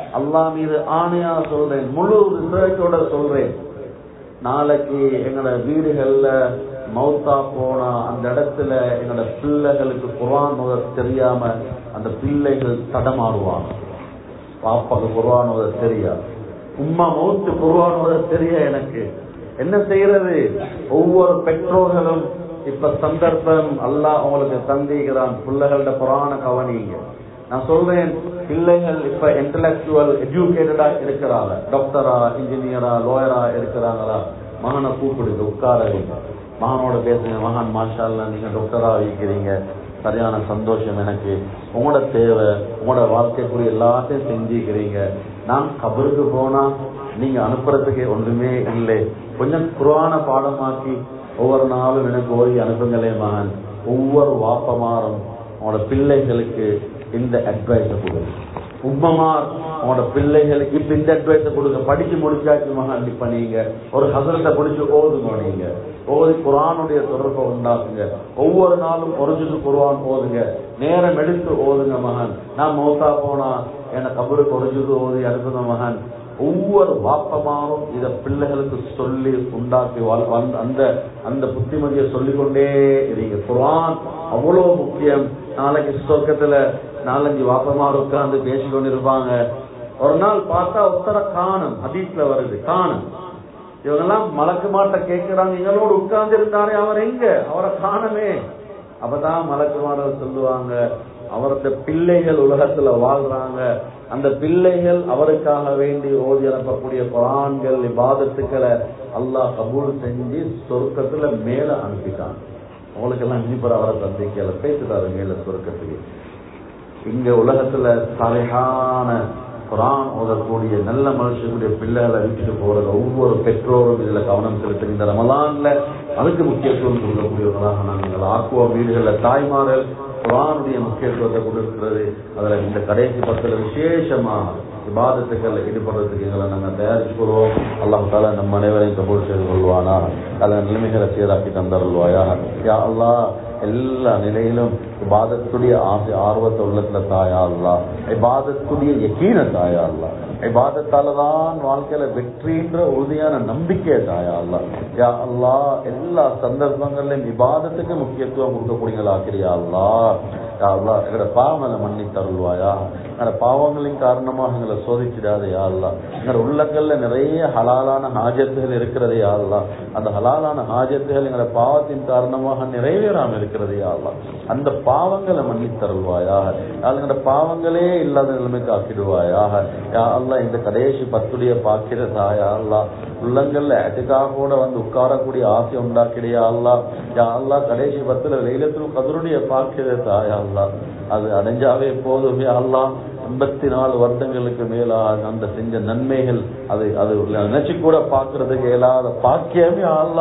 Speaker 1: முழு ரிசர்ச்சோட சொல்றேன், நாளைக்கு எங்களோட வீடுகள்ல மௌத்தா போனா அந்த இடத்துல எங்களோட பிள்ளைகளுக்கு குர்ஆன் ஓத தெரியாம அந்த பிள்ளைகள் தடமாறுவாங்க. பாப்பாக்கு குர்ஆன் ஓத தெரியா, உம்மா மௌத்து குர்ஆன் ஓத தெரியா, எனக்கு என்ன செய்யறது? ஒவ்வொரு பெற்றோர்களும் இப்ப சந்தர்ப்பம் அல்லாஹ் உங்களுக்கு தந்திக்கிறான், பிள்ளைகளோட குர்ஆனை கவனிங்க. நான் சொல்றேன், பிள்ளைகள் இப்ப இன்டலெக்சுவல் எஜுகேட்டடா இருக்கிறாங்க, டாக்டரா, இன்ஜினியரா, லாயரா இருக்கிறாங்களா, மகனை கூப்பிடுங்க, உட்கார வைங்க, மகனோட பேசுங்க. மகன் மாஷா அல்லாஹ் நீங்க டாக்டரா வைக்கிறீங்க, சரியான சந்தோஷம் எனக்கு. உங்களோட தேவை, உங்களோட வாழ்க்கைக்குரிய எல்லாத்தையும் செஞ்சுக்கிறீங்க. நான் கபருக்கு போனா நீங்க அனுப்புறதுக்கு ஒன்றுமே இல்லை, கொஞ்சம் குர்ஆனை பாடமாக்கி ஒவ்வொரு நாளும் எனக்கு ஓடி அனுப்புங்களே மகன். ஒவ்வொரு வாப்பமாரும் உங்களோட பிள்ளைகளுக்கு இந்த அட்வைஸ கொடுங்க. உம்மமார் உங்களோட பிள்ளைகளுக்கு இப்ப இந்த அட்வைஸ கொடுங்க. படிச்சு முடிச்சாச்சு மகன், இப்ப நீங்க ஒரு ஹஸரத்தை பிடிச்சு ஓதுங்க, நீங்க ஓதி குர்ஆனுடைய தொடர்பை உண்டாக்குங்க. ஒவ்வொரு நாளும் ஒரு ஜுஸ் குர்ஆன் ஓதுங்க, நேரம் எடுத்து ஓதுங்க மகன். நான் மௌத்தா போனா என கபருக்கு ஒரு ஜுஸ் ஓதி அனுப்புங்க மகன். ஒவ்வொரு வாப்பமாரும் இத பிள்ளைகளுக்கு சொல்லி உண்டாக்கி அந்த புத்திமதியை சொல்லிக்கொண்டே இருங்க. குர்ஆன் அவ்வளவு முக்கியம். நாளைக்கு சொர்க்கத்துல 4-5 வாப்பமார் உட்கார்ந்து பேசிக்கொண்டு இருப்பாங்க. ஒரு நாள் பார்த்தா உத்தர காணும், ஹதீஸ்ல வருது, காணும். இவங்கெல்லாம் மலக்கு மாட்ட கேட்கிறாங்க, எங்களோடு உட்கார்ந்து இருந்தாரே அவர் எங்க, அவரை காணமே. அப்பதான் மலக்குமார்கள் சொல்லுவாங்க, அவரது பிள்ளைகள் உலகத்துல வாழ்றாங்க, அந்த பிள்ளைகள் அவருக்காக வேண்டி ஓதி அனுப்பக்கூடிய குர்ஆன்கள், இபாதத்துக்களை அல்லாஹ் கபூல் செஞ்சு சொர்க்கத்துல மேல அனுப்பிட்டாங்க. அவங்களுக்கு எல்லாம் இனிப்பர் அவரை சந்திக்கல, பேசுறாரு மேல சொர்க்கத்துக்கு. இங்க உலகத்துல சாலிஹான குர்ஆன் ஓதக்கூடிய நல்ல மனுஷனுடைய பிள்ளைகளை விட்டுட்டு போறது ஒவ்வொரு பெற்றோரும் இதுல கவனம் செலுத்த. இந்த ரமலான்ல அதுக்கு முக்கியத்துவம் கொடுக்கக்கூடியவர்களாக நாங்கள் ஆக்குவோம். வீடுகள்ல தாய்மார்கள் குர்ஆனுடைய முக்கியத்துவத்தை கொடுக்கிறது. அதுல இந்த கடைசி 10 விசேஷமா இபாதத்துக்கள் ஈடுபடுறதுக்கு எங்களை நாங்கள் தயாரிச்சுக்கிறோம். அல்லாஹ் தஆலா நம் அனைவரையும் கபூல் செய்து கொள்வானா. அதில் நிலைமைகளை சீராக்கி தந்தருள்வாயா. யா அல்லாஹ் எல்லா நிலையிலும் இபாதத்துடைய ஆசை ஆர்வத்தை உள்ளத்துல தாயா அல்லாஹ், இபாதத்துடைய யகீன தாயா அல்லாஹ், இபாதத்தாலதான் வாழ்க்கையில வெற்றின்ற உறுதியான நம்பிக்கை தாயா அல்லாஹ். யா அல்லாஹ் எல்லா சந்தர்ப்பங்களிலும் இபாதத்துக்கு முக்கியத்துவம் கொடுக்கக்கூடியங்களா ஆக்கிறியா அல்லாஹ். யா அல்லாஹ் எங்களோட பாவங்களை மன்னித்து அருள்வாயா. எங்களோட பாவங்களின் காரணமாக எங்களை சோதிச்சிடாது யா அல்லாஹ். எங்களோட உள்ளங்கள்ல நிறைய ஹலாலான ஹாஜத்துகள் இருக்கிறது யா அல்லாஹ். அந்த ஹலாலான ஹாஜத்துகள் எங்களோட பாவத்தின் காரணமாக நிறைவேறாம இருக்கிறது யா அல்லாஹ். அந்த பாவங்களை மன்னித்தருள்வாயாக. எங்களோட பாவங்களே இல்லாத நிலைமைக்கு ஆக்கிடுவாயாக. யா அல்லாஹ் இந்த கடைசி 10 பாக்கிறதா யா அல்லாஹ். உள்ளங்கள்ல அட்டுக்காக வந்து உட்காரக்கூடிய ஆசை உண்டாக்கிடையா அல்லாஹ். யா அல்லாஹ் கடைசி 10 லைலத்துல் கத்ருடைய பாக்கிறதா யா அல்லாஹ். அது அடைஞ்சாவே போதும் யா அல்லாஹ். 84 வருடங்களுக்கு மேலாக அந்த செஞ்ச நன்மைகள் அது நினைச்சு கூட பாக்குறதுக்கு இயலாத பாக்கியமே அல்லாஹ்.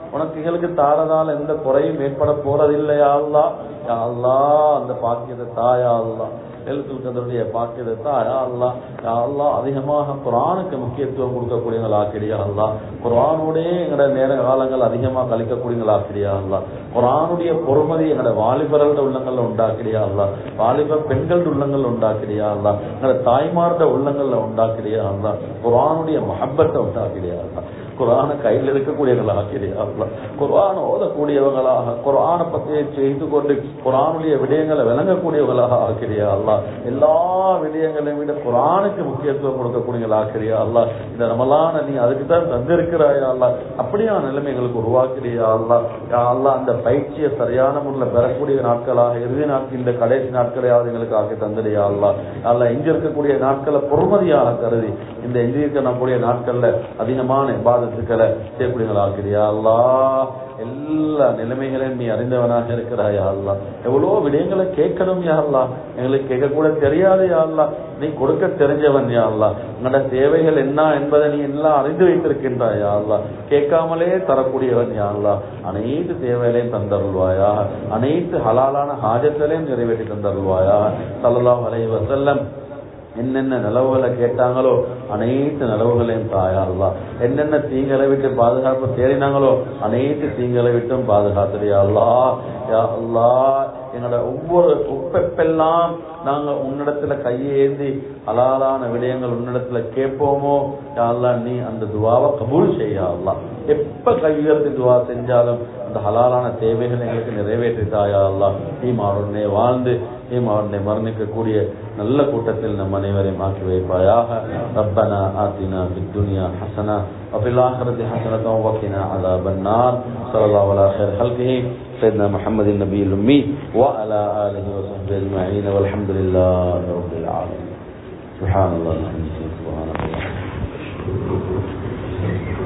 Speaker 1: உனக்கு எங்களுக்கு தாரதால் எந்த குறையும் ஏற்பட போறதில்லையா அல்லாஹ். யா அல்லாஹ் அந்த பாக்கியத்தை தாயா அல்லாஹ், லெய்லத்துல் கத்ருடைய பாக்கியத்தை தாயா அல்லாஹ். யா அல்லாஹ் அதிகமாக குர்ஆனுக்கு முக்கியத்துவம் கொடுக்கக்கூடியவங்களா ஆக்கிறியா அல்லாஹ். குர்ஆனோடே எங்களோட நேர காலங்கள் அதிகமாக கழிக்கக்கூடியவங்களா ஆக்கிறியா அல்லாஹ். குர்ஆனுடைய பொறுமதி எங்களோட வாலிபர்களோட உள்ளங்கள்ல உண்டாக்கிறியா அல்லாஹ். வாலிப பெண்களோட உள்ளங்கள்ல உண்டாக்கிறியா அல்லாஹ். எங்களோட தாய்மாரோட உள்ளங்கள்ல உண்டாக்கிறியா அல்லாஹ். குர்ஆனுடைய மஹப்பத்தை உண்டாக்கிறியா அல்லாஹ். குர்ஆனை கையில் இருக்கக்கூடியவங்களா ஆக்கிறியா அல்லாஹ். குர்ஆன் ஓதக்கூடியவங்களாக, குர்ஆனை பற்றி செய்து கொண்டு குர்ஆனுடைய விடயங்களை விளங்கக்கூடியவங்களாக ஆக்கிறியா அல்லாஹ். எல்லா விடயங்களையும் விட குர்ஆனுக்கு முக்கியத்துவம் கொடுக்கக்கூடியவங்களா ஆக்கிறியா அல்லாஹ். இந்த ரமலான நீ அதுக்கு தான் தந்திருக்கிறாயா அல்லாஹ். அப்படியான நிலைமை எங்களுக்கு உருவாக்கிறியா அல்லாஹ். யா அல்லாஹ் அந்த பயிற்சியை சரியான முறையில் பெறக்கூடிய நாட்களாக இறுதி நாட்கள், இந்த கடைசி நாட்களையாவது எங்களுக்கு ஆக்கி தந்திரியா அல்லாஹ். அல்லாஹ் எங்க இருக்கக்கூடிய நாட்களை பொறுமதியாக கருதி இந்த எஞ்சி இருக்க நம்முடைய நாட்கள்ல அதிகமான இபாதத்துக்களை செய்யக்கூடியவங்களா ஆக்கிறியா அல்லாஹ். எல்லா நிலைமைகளையும் நீ அறிந்தவனாக இருக்கிறாயா அல்லாஹ். எவ்வளோ விடயங்களை கேட்கணும் யா அல்லாஹ், எங்களுக்கு கேட்க கூட தெரியாது யா அல்லாஹ். நீ கொடுக்க தெரிஞ்சவன் யா அல்லாஹ். உங்களோட தேவைகள் என்ன என்பதை நீ எல்லாம் அறிந்து வைத்திருக்கின்றாய் யா அல்லாஹ். கேட்காமலே தரக்கூடியவன் யா அல்லாஹ். அனைத்து தேவைகளையும் தந்தருள்வாயா, அனைத்து ஹலாலான ஹாஜத்திலையும் நிறைவேற்றி தந்தருள்வாயா. ஸல்லல்லாஹு அலைஹி வஸல்லம் என்னென்ன நிலவுகளை கேட்டாங்களோ அனைத்து நிலவுகளையும் தாயா அல்லாஹ். என்னென்ன தீங்களை விட்டு பாதுகாப்பு தேடினாங்களோ அனைத்து தீங்களை விட்டும் பாதுகாத்துறியா அல்லாஹ். யா அல்லாஹ் எங்களோட ஒவ்வொரு உப்பெப்பெல்லாம் நாங்க உன்னிடத்துல கையேந்தி ஹலாலான விடயங்கள் உன்னிடத்துல கேட்போமோ யா அல்லாஹ், நீ அந்த துவாவை கபூல் செய்யா அல்லாஹ். எப்ப கையுயர்த்தி துவா செஞ்சாலும் அந்த ஹலாலான தேவைகளை எங்களுக்கு நிறைவேற்றித்தாயா அல்லாஹ். ஈமானுடனே வாழ்ந்து ஈமானுடனே மரணிக்கக்கூடிய நல்ல கூட்டத்தில் நம் அனைவரையும் ஆக்கி வைப்பாயாக. ரப்பனா ஆத்தினா ஃபித் துன்யா ஹஸனா வ ஃபில் ஆখিরাতি ஹஸனத்தன் வ கினா அஸாபன் நார். ஸல்லல்லாஹு அலா கைர் ஹல்கிஹி சய்யிதுனா முஹம்மதின் நபியில் உம்மி வ அலா ஆலிஹி வ ஸஹ்பிஹி அஜ்மஈன் வல்ஹம்துலில்லாஹி ரப்பில் ஆலமீன். சுப்ஹானல்லாஹி வ பிஹம்திஹி சுப்ஹானல்லாஹ்.